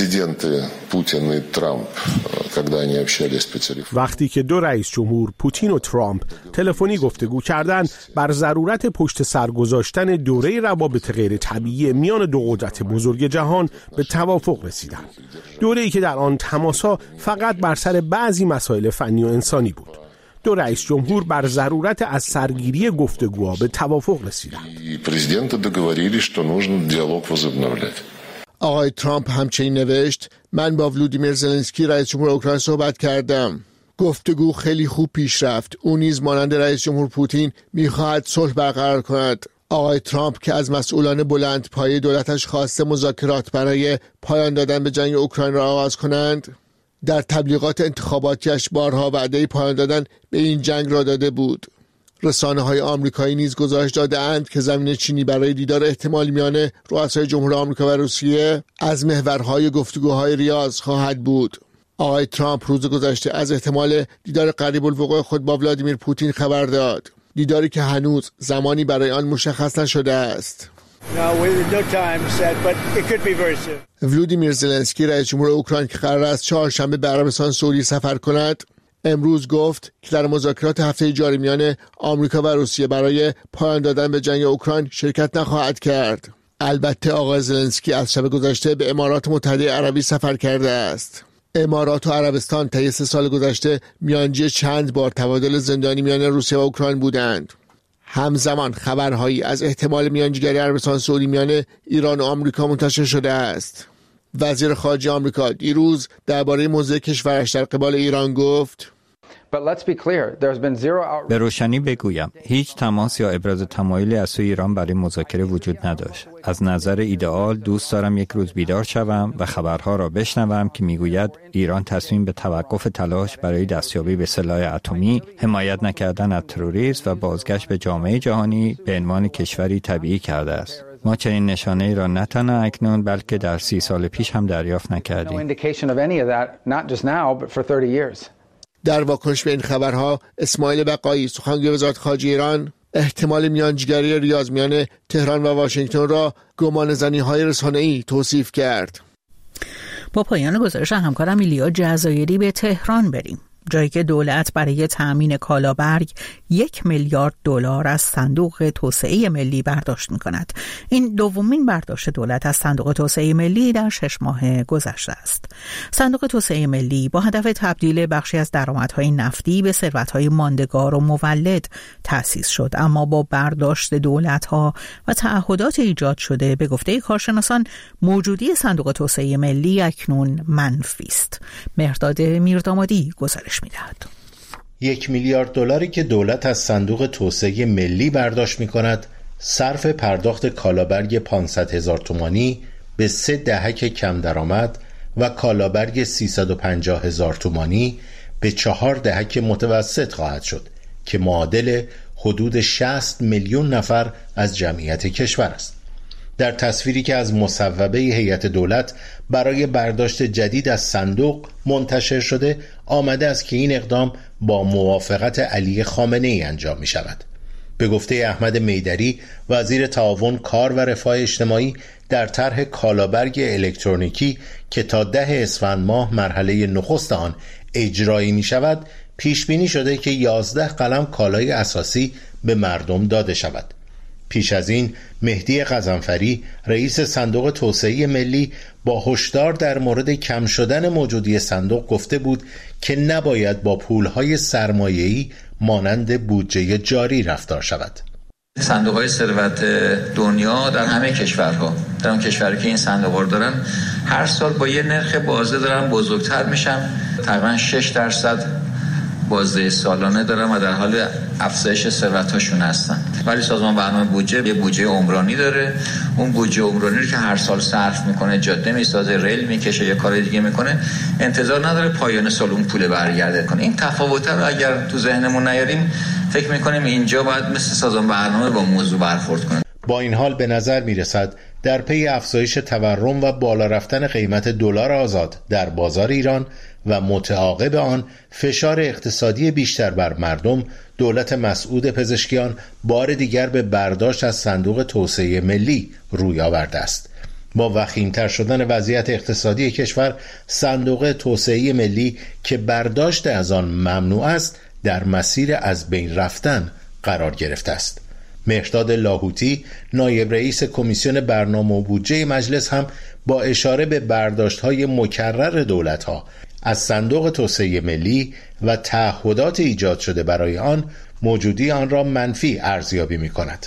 وقتی که دو رئیس جمهور پوتین و ترامپ تلفنی گفتگو کردند بر ضرورت پشت سر گذاشتن دوره روابط غیر طبیعی میان دو قدرت بزرگ جهان به توافق رسیدند. دوره‌ای که در آن تماس‌ها فقط بر سر بعضی مسائل فنی و انسانی بود. دو رئیس جمهور بر ضرورت از سرگیری گفتگوها به توافق رسیدند. آقای ترامپ همچنین نوشت: من با ولودیمیر زلنسکی رئیس جمهور اوکراین صحبت کردم. گفتگو خیلی خوب پیش رفت. او نیز مانند رئیس جمهور پوتین می‌خواهد صلح برقرار کند. آقای ترامپ که از مسئولان بلند پایه دولتش خواسته مذاکرات برای پایان دادن به جنگ اوکراین را آغاز کنند، در تبلیغات انتخاباتیش بارها وعده پایان دادن به این جنگ را داده بود. رسانه‌های آمریکایی نیز گزارش داده‌اند که زمینه چینی برای دیدار احتمالی میان رؤسای جمهور آمریکا و روسیه از محورهای گفتگوهای ریاض خواهد بود. آقای ترامپ روز گذشته از احتمال دیدار قریب الوقوع خود با ولادیمیر پوتین خبر داد. دیداری که هنوز زمانی برای آن مشخص نشده است. ولودیمیر زلنسکی رئیس جمهور اوکراین که قرار است چهارشنبه به عربستان سعودی سفر کند، امروز گفت که در مذاکرات هفته جاری میان آمریکا و روسیه برای پایان دادن به جنگ اوکراین شرکت نخواهد کرد. البته آقای زلنسکی از شب گذشته به امارات متحده عربی سفر کرده است. امارات و عربستان طی سه سال گذشته میانجی چند بار تبادل زندانی میان روسیه و اوکراین بودند. همزمان خبرهایی از احتمال میانجیگری عربستان سعودی میان ایران و آمریکا منتشر شده است. وزیر خارجه آمریکا دیروز درباره موضع کشورش در قبال ایران گفت: به روشنی بگویم هیچ تماس یا ابراز تمایلی از سوی ایران برای مذاکره وجود نداشت. از نظر ایدئال دوست دارم یک روز بیدار شوم و خبرها را بشنوم که میگوید ایران تصمیم به توقف تلاش برای دستیابی به سلاح اتمی، حمایت نکردن از تروریسم و بازگشت به جامعه جهانی به عنوان کشوری طبیعی کرده است. ما چنین نشانه‌ای را نه تنها اکنون بلکه در سی سال پیش هم دریافت نکردیم. در واکنش به این خبرها اسماعیل بقایی سخنگوی وزارت خارجه ایران احتمال میانجیگری ریاض میان تهران و واشنگتن را گمانه‌زنی‌های رسانه‌ای توصیف کرد. با پایان گزارش همکارم ایلیا جزایری به تهران بریم، جایی که دولت برای تأمین کالابرگ یک میلیارد دلار از صندوق توسعه ملی برداشت می‌کند. این دومین برداشت دولت از صندوق توسعه ملی در شش ماه گذشته است. صندوق توسعه ملی با هدف تبدیل بخشی از درآمدهای نفتی به ثروت‌های ماندگار و مولد تأسیس شد، اما با برداشت دولت‌ها و تعهدات ایجاد شده به گفته کارشناسان موجودی صندوق توسعه ملی اکنون منفی است. مهرداد میردامادی گزارش می‌دهد. یک میلیارد دلاری که دولت از صندوق توسعه ملی برداشت می‌کند، صرف پرداخت کالابرگ پانصد هزار تومانی به سه دهک کم درآمد و کالابرگ سیصد و پنجاه هزار تومانی به چهار دهک متوسط خواهد شد که معادل حدود شصت میلیون نفر از جمعیت کشور است. در تصویری که از مصوبه هیئت دولت برای برداشت جدید از صندوق منتشر شده آمده است که این اقدام با موافقت علی خامنه‌ای انجام می شود. به گفته احمد میدری وزیر تعاون، کار و رفاه اجتماعی، در طرح کالابرگ الکترونیکی که تا ده اسفند ماه مرحله نخست آن اجرایی می شود، پیش بینی شده که یازده قلم کالای اساسی به مردم داده شود. پیش از این مهدی غضنفری رئیس صندوق توسعه ملی با هشدار در مورد کم شدن موجودی صندوق گفته بود که نباید با پولهای سرمایه‌ای مانند بودجه جاری رفتار شود. صندوق‌های ثروت دنیا در همه کشورها، در اون کشوری که این صندوق‌ها رو دارن، هر سال با یه نرخ بازده دارن بزرگتر میشن، تقریبا شش درصد بازده سالانه دارن و در حال افزایش ثروت‌هاشون هستن. ولی سازمان برنامه بودجه یه بودجه عمرانی داره. اون بودجه عمرانی رو که هر سال صرف میکنه، جاده میسازه، ریل میکشه، یه کار دیگه میکنه، انتظار نداره پایان سال اون پول برگرده کنه. این تفاوت رو اگر تو ذهنمون نیاریم، فکر میکنیم اینجا باید مثل سازمان برنامه با موضوع برخورد کنه. با این حال به نظر میرسد در پی افزایش تورم و بالا رفتن قیمت دلار آزاد در بازار ایران و متعاقب آن فشار اقتصادی بیشتر بر مردم، دولت مسعود پزشکیان بار دیگر به برداشت از صندوق توسعه ملی روی آورده است. با وخیم‌تر شدن وضعیت اقتصادی کشور، صندوق توسعه ملی که برداشت از آن ممنوع است، در مسیر از بین رفتن قرار گرفته است. مهرداد لاهوتی نایب رئیس کمیسیون برنامه و بودجه مجلس هم با اشاره به برداشت‌های مکرر دولت‌ها از صندوق توسعه ملی و تعهدات ایجاد شده برای آن، موجودی آن را منفی ارزیابی می‌کند.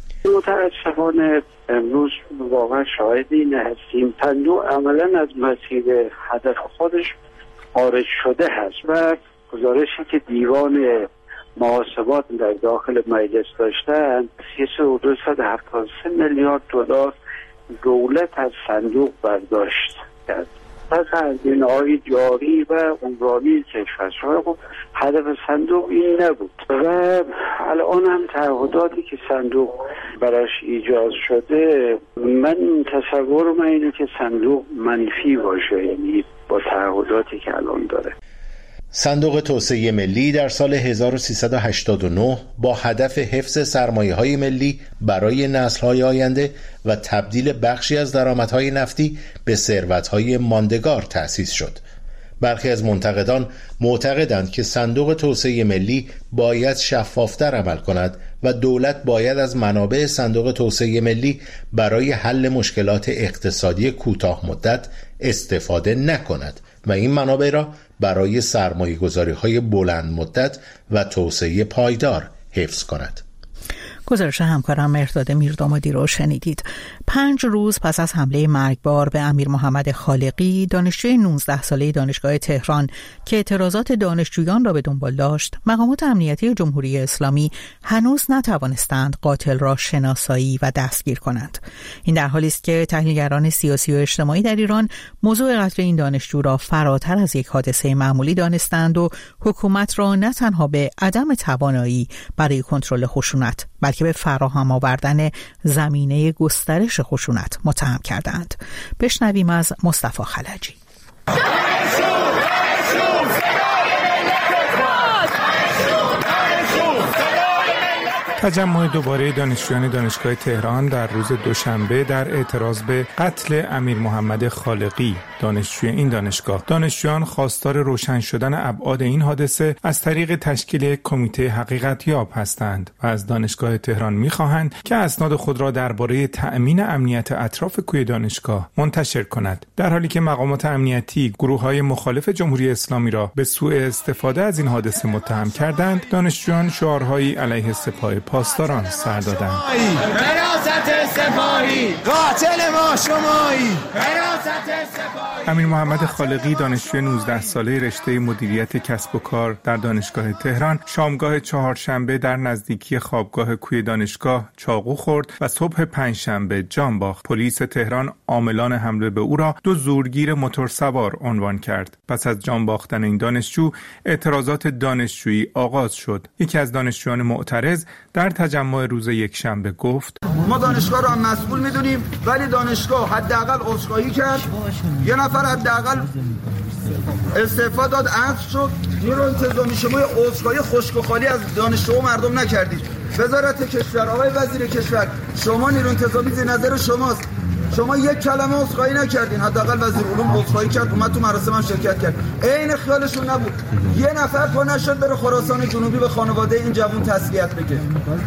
متأسفانه امروز واقعا شاهد این هستیم صندوق عملاً از مسیر هدف خودش خارج شده هست و گزارشی که دیوان محاسبات در داخل مجلس داشتن، سیصد و هفتاد و سه میلیارد دلار دولت از صندوق برداشت کرد. پس هزینه‌های جاری و عمرانی کشور شد. خب هدف صندوق این نبود و الان هم تعهداتی که صندوق براش ایجاد شده، من تصورم اینه که صندوق منفی باشه، یعنی با تعهداتی که الان داره. صندوق توسعه ملی در سال هزار و سیصد و هشتاد و نه با هدف حفظ سرمایه‌های ملی برای نسل‌های آینده و تبدیل بخشی از درآمدهای نفتی به ثروت‌های ماندگار تأسیس شد. برخی از منتقدان معتقدند که صندوق توسعه ملی باید شفاف‌تر عمل کند و دولت باید از منابع صندوق توسعه ملی برای حل مشکلات اقتصادی کوتاه مدت استفاده نکند و این منابع را برای سرمایه‌گذاری‌های بلند مدت و توسعه پایدار حفظ کند. گزارش همکارم مهرداد میردامادی رو شنیدید. پنج روز پس از حمله مرگبار به امیر محمد خالقی، دانشجوی نوزده ساله دانشگاه تهران که اعتراضات دانشجویان را به دنبال داشت، مقامات امنیتی جمهوری اسلامی هنوز نتوانستند قاتل را شناسایی و دستگیر کنند. این در حالی است که تحلیلگران سیاسی و اجتماعی در ایران موضوع قتل این دانشجو را فراتر از یک حادثه معمولی دانستند و حکومت را نه تنها به عدم توانایی برای کنترل خشونت، بلکه به فراهم آوردن زمینه گسترش خشونت متهم کردند. بشنویم از مصطفی خلجی. تجمع دوباره دانشجویان دانشگاه تهران در روز دوشنبه در اعتراض به قتل امیر محمد خالقی، دانشجوی این دانشگاه. دانشجویان خواستار روشن شدن ابعاد این حادثه از طریق تشکیل کمیته حقیقت یاب هستند و از دانشگاه تهران می‌خواهند که اسناد خود را درباره تأمین امنیت اطراف کوی دانشگاه منتشر کند، در حالی که مقامات امنیتی گروه‌های مخالف جمهوری اسلامی را به سوء استفاده از این حادثه متهم کردند. دانشجویان شعارهایی علیه سپاه پاسداران سر دادند. حراست سپاهی، قاتل ما شمایی. حراست سپاهی. امیر محمد خالقی، دانشجوی نوزده ساله رشته مدیریت کسب و کار در دانشگاه تهران، شامگاه چهارشنبه در نزدیکی خوابگاه کوی دانشگاه چاقو خورد و صبح پنجشنبه جان باخت. پلیس تهران عاملان حمله به او را دو زورگیر موتورسوار عنوان کرد. پس از جان باختن این دانشجو، اعتراضات دانشجویی آغاز شد. یکی از دانشجویان معترض در تجمع روز یکشنبه گفت: ما دانشگاه رو هم مسئول میدونیم، ولی دانشگاه حداقل عذرخواهی کرد، یه نفر حداقل استعفا داد، عفو شد. نیرو انتظامی شما عذرخواهی خشک و خالی از دانشجو و مردم نکردید. وزارت کشور، آقای وزیر کشور، شما نیروی انتظامی زیر نظر شماست. شما یک کلمه عذرخواهی نکردین. حداقل وزیر علوم عذرخواهی کرد، اومد تو مراسم هم شرکت کرد. عین خیالشون نبود. یه نفر پا نشد بره خراسان جنوبی به خانواده این جوان تسلیت بگه.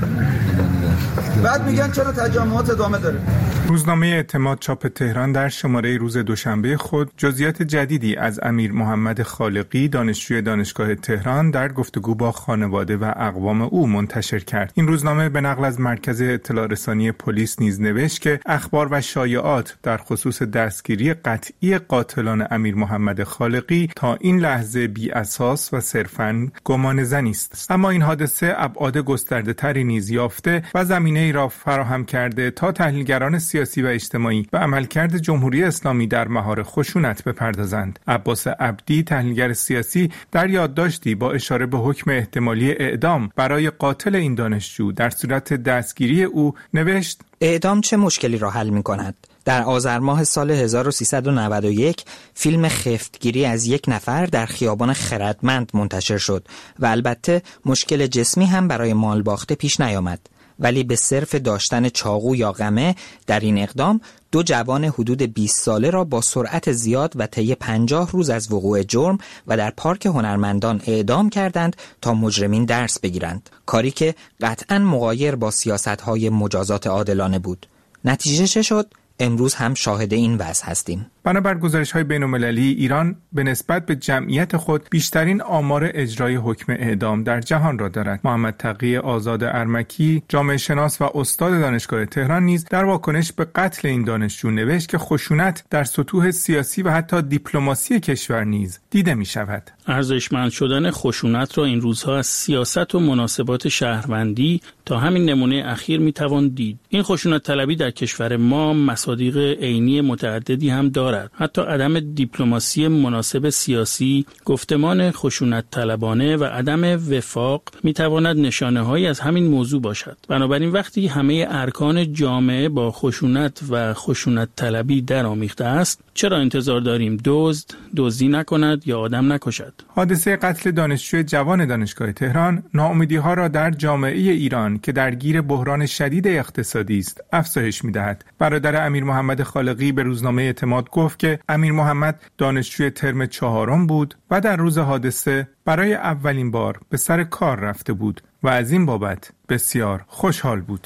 بعد میگن چرا تجمعات ادامه داره. روزنامه اعتماد چاپ تهران در شماره روز دوشنبه خود جزئیات جدیدی از امیر محمد خالقی دانشجوی دانشگاه تهران در گفتگو با خانواده و اقوام او منتشر کرد. این روزنامه به نقل از مرکز اطلاع رسانی پلیس نیز نوشت که اخبار و شایعات در خصوص دستگیری قطعی قاتلان امیر محمد خالقی تا این لحظه بی اساس و صرفاً گمانه‌زنی است. اما این حادثه ابعاد گسترده‌تری نیز یافته و زمینه‌ای را فراهم کرده تا تحلیلگران سیاسی و اجتماعی به عملکرد جمهوری اسلامی در مهار خشونت بپردازند. عباس عبدی، تحلیلگر سیاسی، در یادداشتی با اشاره به حکم احتمالی اعدام برای قاتل این دانشجو در صورت دستگیری او نوشت: اعدام چه مشکلی را حل می کند؟ در آذر ماه سال هزار و سیصد و نود و یک فیلم خفتگیری از یک نفر در خیابان خردمند منتشر شد و البته مشکل جسمی هم برای مال باخته پیش نیامد. ولی به صرف داشتن چاقو یا قمه در این اقدام دو جوان حدود بیست ساله را با سرعت زیاد و طی پنجاه روز از وقوع جرم و در پارک هنرمندان اعدام کردند تا مجرمین درس بگیرند، کاری که قطعاً مغایر با سیاست‌های مجازات عادلانه بود. نتیجه چه شد؟ امروز هم شاهد این وضع هستیم. بنابر گزارش‌های بین‌المللی، ایران به نسبت به جمعیت خود بیشترین آمار اجرای حکم اعدام در جهان را دارد. محمد تقی آزاد ارمکی، جامعه شناس و استاد دانشگاه تهران نیز در واکنش به قتل این دانشجو نوشت که خشونت در سطوح سیاسی و حتی دیپلماسی کشور نیز دیده می‌شود. ارزشمند شدن خشونت را این روزها از سیاست و مناسبات شهروندی تا همین نمونه اخیر می‌توان دید. این خشونت طلبی در کشور ما مصادیق عینی متعددی هم دارد. حتی عدم دیپلماسی مناسب سیاسی، گفتمان خشونت طلبانه و عدم وفاق میتواند نشانه‌هایی از همین موضوع باشد. بنابراین وقتی همه ارکان جامعه با خشونت و خشونت طلبی درآمیخته است، چرا انتظار داریم دزد دزدی نکند یا آدم نکشد؟ حادثه قتل دانشجوی جوان دانشگاه تهران ناامیدی‌ها را در جامعه ایران که درگیر بحران شدید اقتصادی است افزایش می‌دهد. برادر امیر محمد خالقی به روزنامه اعتماد گفت که امیر محمد دانشجوی ترم چهارم بود و در روز حادثه برای اولین بار به سر کار رفته بود و از این بابت بسیار خوشحال بود.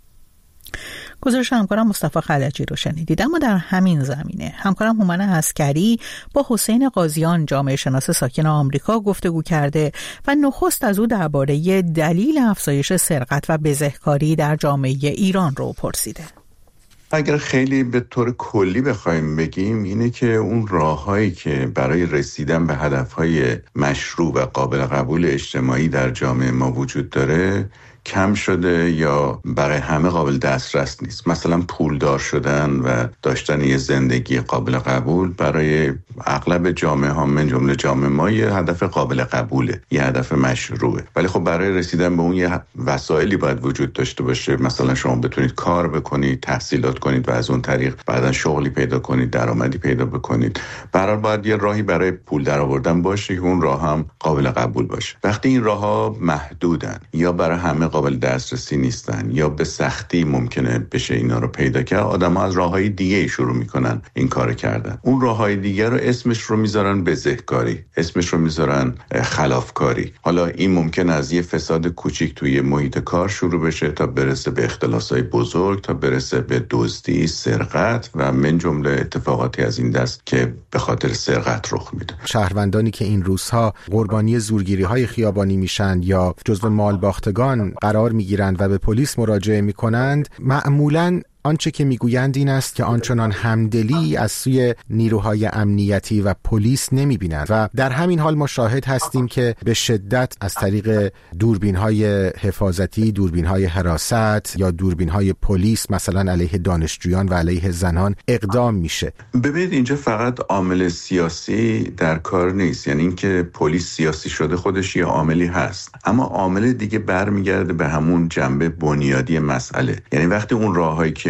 گزارش همکارم مصطفی خلجی رو شنیدید. اما در همین زمینه همکارم هومن عسکری با حسین قاضیان، جامعه شناس ساکن آمریکا، گفتگو کرده و نخست از او درباره دلیل افزایش سرقت و بزهکاری در جامعه ایران رو پرسیده. اگر خیلی به طور کلی بخوایم بگیم اینه که اون راههایی که برای رسیدن به هدفهای مشروع و قابل قبول اجتماعی در جامعه ما وجود داره کم شده یا برای همه قابل دسترس نیست. مثلا پولدار شدن و داشتن یه زندگی قابل قبول برای اغلب جامعه ها من جمله جامعه ما یه هدف قابل قبوله، یه هدف مشروعه. ولی خب برای رسیدن به اون یه وسایلی باید وجود داشته باشه. مثلا شما بتونید کار بکنید، تحصیلات کنید و از اون طریق بعدا شغلی پیدا کنید، درآمدی پیدا بکنید. برای باید یه راهی برای پول درآوردن باشه که اون راه هم قابل قبول باشه. وقتی این راهها محدودن یا برای همه قابل دسترسی نیستن یا به سختی ممکنه بشه اینا رو پیدا کرد، آدم‌ها از راههای دیگه شروع میکنن این کارو کردن. اون راههای دیگه رو اسمش رو میذارن بزهکاری، اسمش رو میذارن خلافکاری. حالا این ممکن از یه فساد کوچیک توی محیط کار شروع بشه تا برسه به اختلاس‌های بزرگ، تا برسه به دزدی، سرقت و من جمله اتفاقاتی از این دست که به خاطر سرقت رخ میده. شهروندانی که این روزها قربانی زورگیری‌های خیابانی میشن یا جزو مالباختگان قرار میگیرند و به پلیس مراجعه میکنند، معمولاً آنچه که میگویند این است که آنچنان همدلی از سوی نیروهای امنیتی و پلیس نمیبینند و در همین حال ما شاهد هستیم که به شدت از طریق دوربین‌های حفاظتی، دوربین‌های حراست یا دوربین‌های پلیس مثلا علیه دانشجویان و علیه زنان اقدام میشه. ببینید اینجا فقط عامل سیاسی در کار نیست، یعنی اینکه پلیس سیاسی شده خودش یه عاملی هست، اما عامل دیگه برمیگرده به همون جنبه بنیادی مسئله. یعنی وقتی اون راههایی که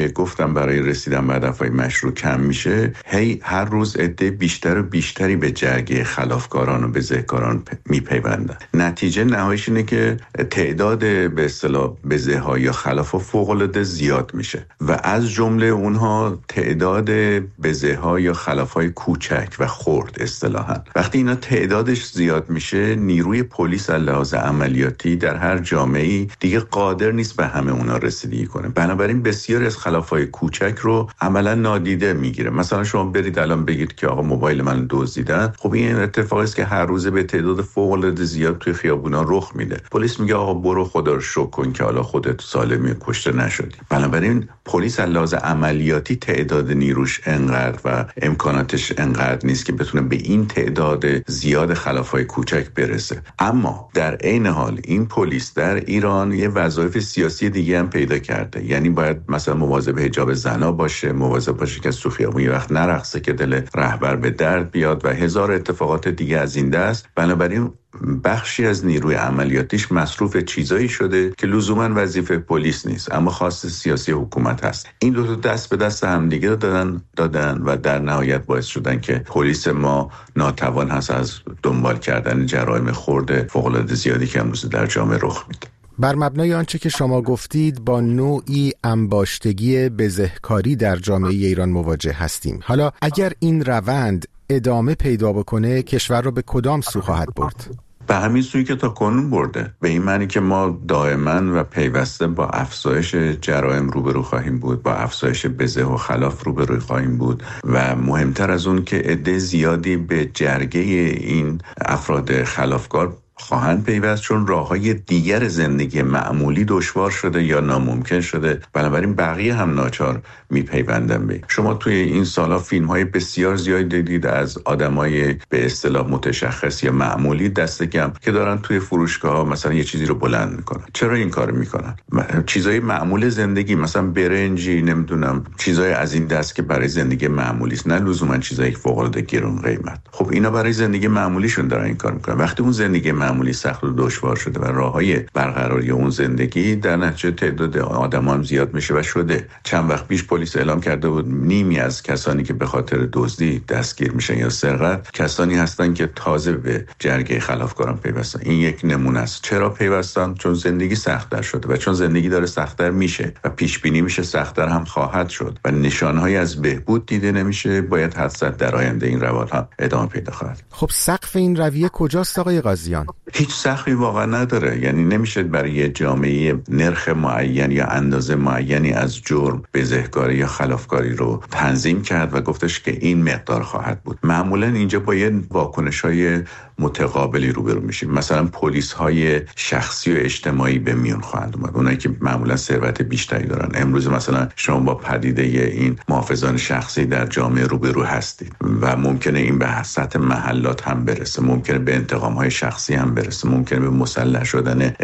که گفتم برای رسیدن به هدفهای مشروع کم میشه، هی هر روز عده بیشتر و بیشتری به جرگه خلافکاران و بزهکاران میپیوندن. نتیجه نهاییش اینه که تعداد به اصطلاح بزه‌ها یا خلافا فوق‌العاده زیاد میشه و از جمله اونها تعداد بزه‌ها یا خلافای کوچک و خرد اصطلاحاً. وقتی اینا تعدادش زیاد میشه، نیروی پلیس از لحاظ عملیاتی در هر جامعه‌ای دیگه قادر نیست به همه اونا رسیدگی کنه. بنابراین بسیاری از خلافای کوچک رو عملا نادیده میگیره. مثلا شما برید الان بگید که آقا موبایل من دزدیدن، خب این اتفاقی است که هر روزه به تعداد فوق‌العاده زیاد توی خیابونا رخ میده. پلیس میگه آقا برو خدا رو شکر کن که حالا خودت سالمی کشته نشدی. بنابراین پلیس از لحاظ عملیاتی تعداد نیروش انقدر و امکاناتش انقدر نیست که بتونه به این تعداد زیاد خلافای کوچک برسه. اما در عین حال این پلیس در ایران یه وظایف سیاسی دیگه هم پیدا کرده. یعنی باید مثلا مواظب حجاب زنا باشه، مواظب باشه که تو خیابون یه وقت نرقصه که دل رهبر به درد بیاد و هزار اتفاقات دیگه از این دست. بنابراین بخشی از نیروی عملیاتیش مصروف چیزایی شده که لزوما وظیفه پلیس نیست، اما خاص سیاسی حکومت هست. این دو تا دست به دست هم دیگه دادن دادن و در نهایت باعث شدن که پلیس ما ناتوان هست از دنبال کردن جرایم خرد فوق‌العاده زیادی که امروز در جامعه رخ میده. بر مبنای آنچه که شما گفتید با نوعی انباشتگی بزهکاری در جامعه ایران مواجه هستیم. حالا اگر این روند ادامه پیدا بکنه کشور رو به کدام سو خواهد برد؟ به همین سویی که تا کنون برده، به این معنی که ما دائما و پیوسته با افزایش جرایم روبرو خواهیم بود، با افزایش بزه و خلاف روبرو خواهیم بود و مهمتر از اون که عده زیادی به جرگه این افراد خلافکار خواهند پیوست، چون راههای دیگر زندگی معمولی دشوار شده یا ناممکن شده. بنابراین بقیه هم ناچار میپیوندن به. شما توی این سالا فیلم های بسیار زیادی دیدید از آدمای به اصطلاح متشخص یا معمولی دست کم که دارن توی فروشگاه ها مثلا یه چیزی رو بلند میکنن. چرا این کارو میکنن؟ چیزای معمول زندگی، مثلا برنجی، نمیدونم چیزای از این دست که برای زندگی معمولی است، نه لزوما چیزای فوق العاده گران قیمت. خب اینا برای زندگی معمولیشون دارن این کار میکنن. وقتی اون زندگی معمولی سخت و دشوار شده و راههای برقراری اون زندگی در نتیجه تعداد آدمام زیاد میشه و شده. چند وقت پیش پلیس اعلام کرده بود نیمی از کسانی که به خاطر دزدی دستگیر میشن یا سرقت کسانی هستن که تازه به جرگه خلافکاران پیوستن. این یک نمونه است. چرا پیوستن؟ چون زندگی سخت‌تر شده و چون زندگی داره سخت‌تر میشه و پیش بینی میشه سخت‌تر هم خواهد شد و نشانهایی از بهبود دیده نمیشه. باید حدس در آینده این روال هم ادامه پیدا خواهد. خب سقف این رویه کجاست آقای قاضیان؟ هیچ سقفی واقعا نداره. یعنی نمیشه برای جامعه نرخ معین یا اندازه معینی از جرم، بزهکاری یا خلافکاری رو تنظیم کرد و گفتش که این مقدار خواهد بود. معمولا اینجا با یه واکنش‌های متقابلی روبرو میشیم. مثلا پلیس‌های شخصی و اجتماعی به میون خواهند اومد، اونایی که معمولا ثروت بیشتری دارن. امروز مثلا شما با پدیده این محافظان شخصی در جامعه روبرو هستید و ممکنه این به سطح محلات هم برسه، ممکنه به انتقام‌های شخصی هم برسه، ممکنه به مسلح شدن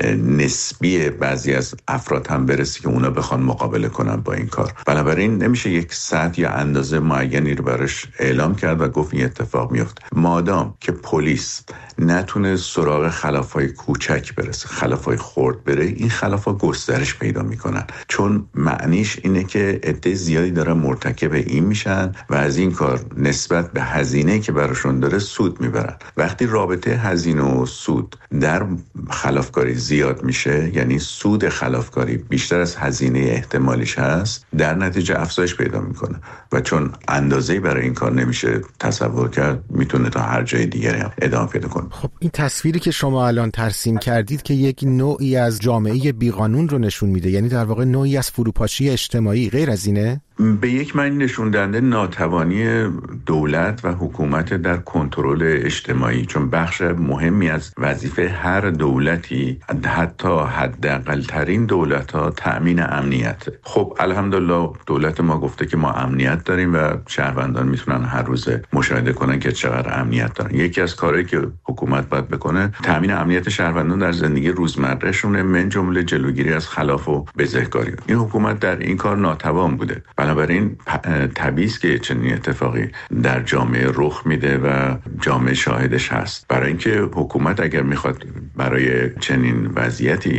نسبی بعضی از افراد هم برسه که اونا بخوان مقابله کنن با این کار. بنابراین نمیشه یک سطح یا اندازه معینی رو براش اعلام کرد و گفت این اتفاق میفته. مادام که پلیس نتونه سراغ خلافای کوچک برسه، خلافای خرد بره، این خلافا گسترش پیدا میکنن، چون معنیش اینه که عده زیادی دارن مرتکب این میشن و از این کار نسبت به هزینه که براشون داره سود میبرن. وقتی رابطه هزینه و سود در خلافکاری زیاد میشه، یعنی سود خلافکاری بیشتر از هزینه احتمالیش هست، در نتیجه افزایش پیدا میکنه و چون اندازه‌ای برای این کار نمیشه تصور کرد، میتونه تا هر جای دیگری هم ادامه پیدا کنه. خب این تصویری که شما الان ترسیم کردید که یک نوعی از جامعه بیقانون رو نشون میده، یعنی در واقع نوعی از فروپاشی اجتماعی، غیر از اینه؟ به یک معنی نشون دهنده ناتوانی دولت و حکومت در کنترل اجتماعی، چون بخش مهمی از وظیفه هر دولتی، حتی حداقل ترین دولت‌ها، تأمین امنیت. خب الحمدلله دولت ما گفته که ما امنیت داریم و شهروندان میتونن هر روز مشاهده کنن که چقدر امنیت دارن. یکی از کارهایی که حکومت باید بکنه تأمین امنیت شهروندان در زندگی روزمرهشون، من جمله جلوگیری از خلاف و بزهکاری. این حکومت در این کار ناتوان بوده. بنابراین طبیعی است که چنین اتفاقی در جامعه رخ میده و جامعه شاهدش هست. برای اینکه حکومت اگر میخواد برای چنین وضعیتی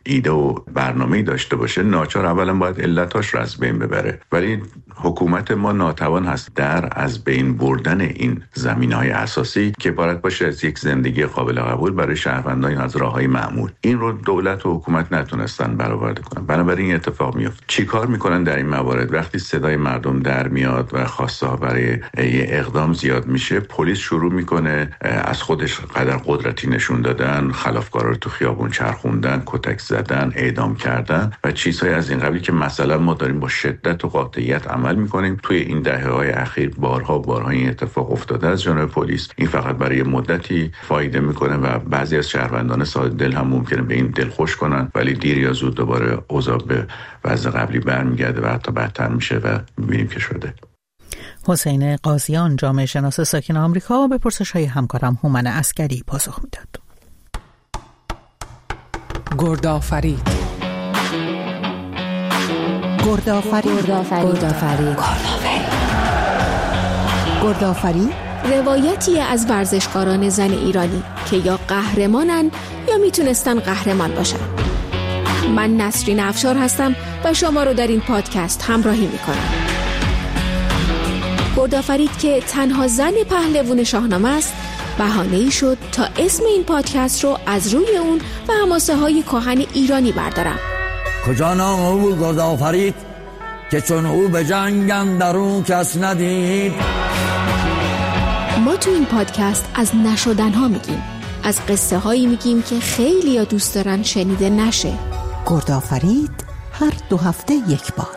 ایده و برنامه‌ای داشته باشه، ناچار اولا باید علتاش رو از بین ببره. ولی حکومت ما ناتوان هست در از بین بردن این زمینه‌های اساسی که عبارت باشه از یک زندگی قابل قبول برای شهروندان از راه‌های معمول. این رو دولت و حکومت نتونستن برآورده کنن. بنابراین این اتفاق میفته. چیکار میکنن در این موارد؟ وقتی صدای مردم در میاد و خواسته ها برای یه اقدام زیاد میشه، پلیس شروع میکنه از خودش قدر قدرتی نشون دادن، خلافکارا رو تو خیابون چرخوندن، کتک زدن، اعدام کردن و چیزهای از این قبیل که مثلا ما داریم با شدت و قاطعیت عمل میکنیم. توی این دهه‌های اخیر بارها بارها این اتفاق افتاده از جانب پلیس. این فقط برای مدتی فایده میکنه و بعضی از شهروندان ساده دل هم ممکنه به این دلخوش کنن، ولی دیر یا زود دوباره اوضاع به وضع قبلی برمیگرده و حتی بدتر میشه و میبینیم که شده. حسین قاضیان، جامعه شناس ساکن آمریکا، به پرسش‌های همکارم هومن عسکری پاسخ میداد. گردآفرید گردآفرید گردآفرید گردآفرید روایتی از ورزشکاران زن ایرانی که یا قهرمانن یا میتونستن قهرمان باشن. من نسرین افشار هستم و شما رو در این پادکست همراهی میکنم. گردآفرید که تنها زن پهلوان شاهنامه است، بهانه‌ای شد تا اسم این پادکست رو از روی اون و حماسه های کهن ایرانی بردارم. کجا نام او بود گردآفرید که چون او به جنگ اندرون کس ندید. ما تو این پادکست از نشدن ها میگیم، از قصه هایی میگیم که خیلی ها دوست دارن شنیده نشه. گردآفرید هر دو هفته یک بار.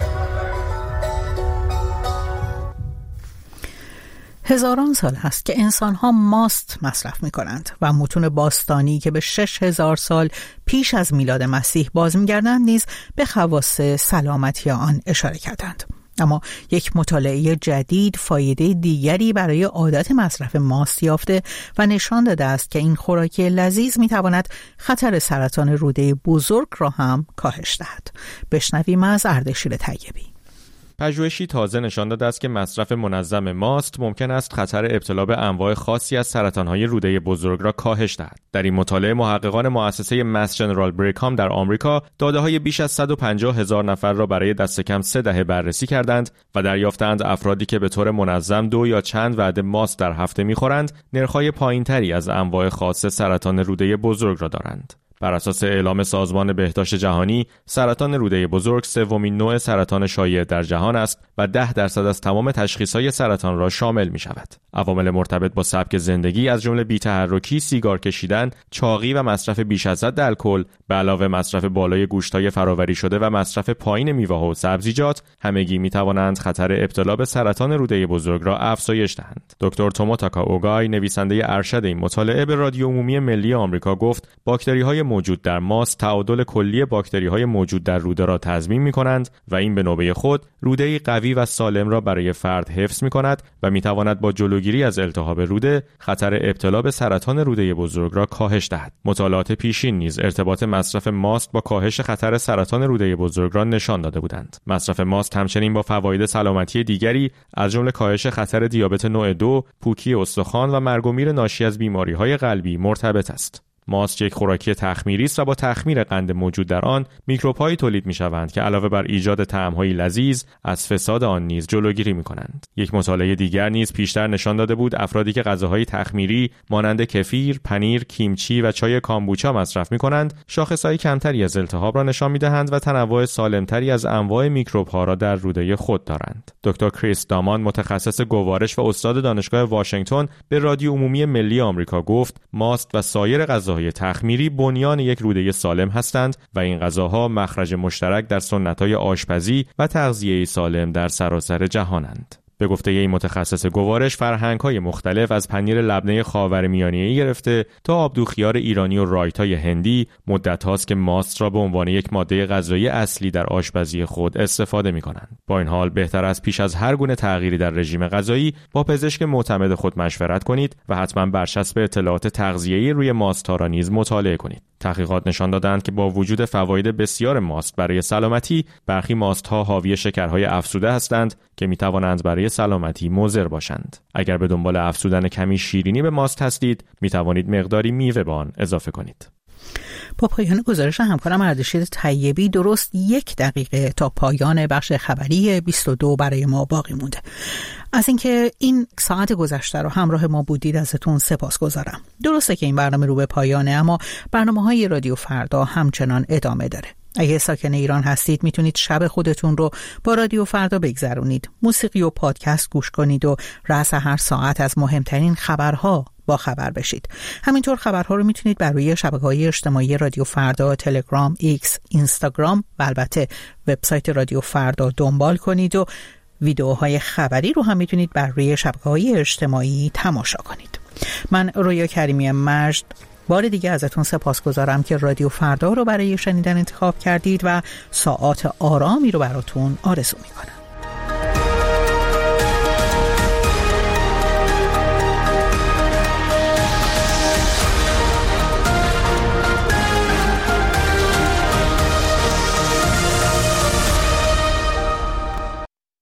هزاران سال هست که انسان‌ها ماست مصرف می‌کنند و متون باستانی که به شش هزار سال پیش از میلاد مسیح باز می‌گردند نیز به خواص سلامتی آن اشاره کردند. اما یک مطالعه جدید فایده دیگری برای عادت مصرف ماست یافته و نشان داده است که این خوراک لذیذ می‌تواند خطر سرطان روده بزرگ را هم کاهش دهد. بشنویم از اردشیر طیبی. پژوهشی تازه نشان داده است که مصرف منظم ماست ممکن است خطر ابتلا به انواع خاصی از سرطان‌های روده بزرگ را کاهش دهد. در این مطالعه محققان مؤسسه ماس جنرال بریکام در آمریکا داده‌های بیش از صد و پنجاه هزار نفر را برای دست کم سه دهه بررسی کردند و دریافتند افرادی که به طور منظم دو یا چند وعده ماست در هفته می‌خورند، نرخ‌های پایین‌تری از انواع خاص سرطان روده بزرگ را دارند. بر اساس اعلام سازمان بهداشت جهانی، سرطان روده بزرگ سومین نوع سرطان شایع در جهان است و ده درصد از تمام تشخیص‌های سرطان را شامل می‌شود. عوامل مرتبط با سبک زندگی از جمله بی‌تحرکی، سیگار کشیدن، چاقی و مصرف بیش از حد الکل، به علاوه مصرف بالای گوشت‌های فرآوری شده و مصرف پایین میوه‌ها و سبزیجات، همگی می‌توانند خطر ابتلا به سرطان روده بزرگ را افزایش دهند. دکتر توموتاکا اوگای، نویسنده ارشد این مطالعه، به رادیو عمومی ملی آمریکا گفت: باکتری‌های موجود در ماست تعادل کلی باکتری‌های موجود در روده را تضمین می‌کنند و این به نوبه خود روده‌ای قوی و سالم را برای فرد حفظ می‌کند و می‌تواند با جلوگیری از التهاب روده خطر ابتلا به سرطان روده بزرگ را کاهش دهد. مطالعات پیشین نیز ارتباط مصرف ماست با کاهش خطر سرطان روده بزرگ را نشان داده بودند. مصرف ماست همچنین با فواید سلامتی دیگری از جمله کاهش خطر دیابت نوع دو، پوکی استخوان و مرگ و میر ناشی از بیماری‌های قلبی مرتبط است. ماست یک خوراکی تخمیری است و با تخمیر قند موجود در آن میکروب‌هایی تولید می‌شوند که علاوه بر ایجاد طعم‌های لذیذ از فساد آن نیز جلوگیری می‌کنند. یک مطالعه دیگر نیز پیشتر نشان داده بود افرادی که غذاهای تخمیری مانند کفیر، پنیر، کیمچی و چای کامبوچا مصرف می‌کنند، شاخص‌های کمتری از التهاب را نشان می‌دهند و تنوع سالمتری از انواع میکروب‌ها را در روده خود دارند. دکتر کریس دامان، متخصص گوارش و استاد دانشگاه واشنگتن، به رادیو عمومی ملی آمریکا گفت: ماست و سایر غذاهای تخمیری بنیان یک روده سالم هستند و این غذاها مخرج مشترک در سنت‌های آشپزی و تغذیه سالم در سراسر جهانند. به گفته این متخصص گوارش، فرهنگ‌های مختلف از پنیر لبنه خاورمیانه‌ای گرفته تا آبدوخیار ایرانی و رایتای هندی مدت هاست که ماست را به عنوان یک ماده غذایی اصلی در آشپزی خود استفاده می‌کنند. با این حال بهتر است پیش از هر گونه تغییری در رژیم غذایی با پزشک معتمد خود مشورت کنید و حتما برچسب اطلاعات تغذیه‌ای روی ماست‌ها را نیز مطالعه کنید. تحقیقات نشان دادند که با وجود فواید بسیار ماست برای سلامتی، برخی ماست‌ها حاوی شکرهای افزوده هستند که می‌توانند برای سلامتی مضر باشند. اگر به دنبال افزودن کمی شیرینی به ماست هستید، می‌توانید مقداری میوه به آن اضافه کنید. با پایان گزارش همکارم اردشیر طیبی درست یک دقیقه تا پایان بخش خبری بیست و دو برای ما باقی مونده. از اینکه این ساعت گذشته رو همراه ما بودید ازتون سپاسگزارم. درسته که این برنامه رو به پایانه، اما برنامه‌های رادیو فردا همچنان ادامه داره. اگه ساکن ایران هستید میتونید شب خودتون رو با رادیو فردا بگذرونید، موسیقی و پادکست گوش کنید و رأس هر ساعت از مهمترین خبرها با خبر بشید. همینطور خبرها رو میتونید بر روی شبکه‌های اجتماعی رادیو فردا، تلگرام، ایکس، اینستاگرام و البته وبسایت رادیو فردا دنبال کنید و ویدیوهای خبری رو هم میتونید بر روی شبکه‌های اجتماعی تماشا کنید. من رویا کریمی مجد بار دیگه ازتون سپاسگزارم که رادیو فردا رو برای شنیدن انتخاب کردید و ساعات آرامی رو براتون آرزو میکنم.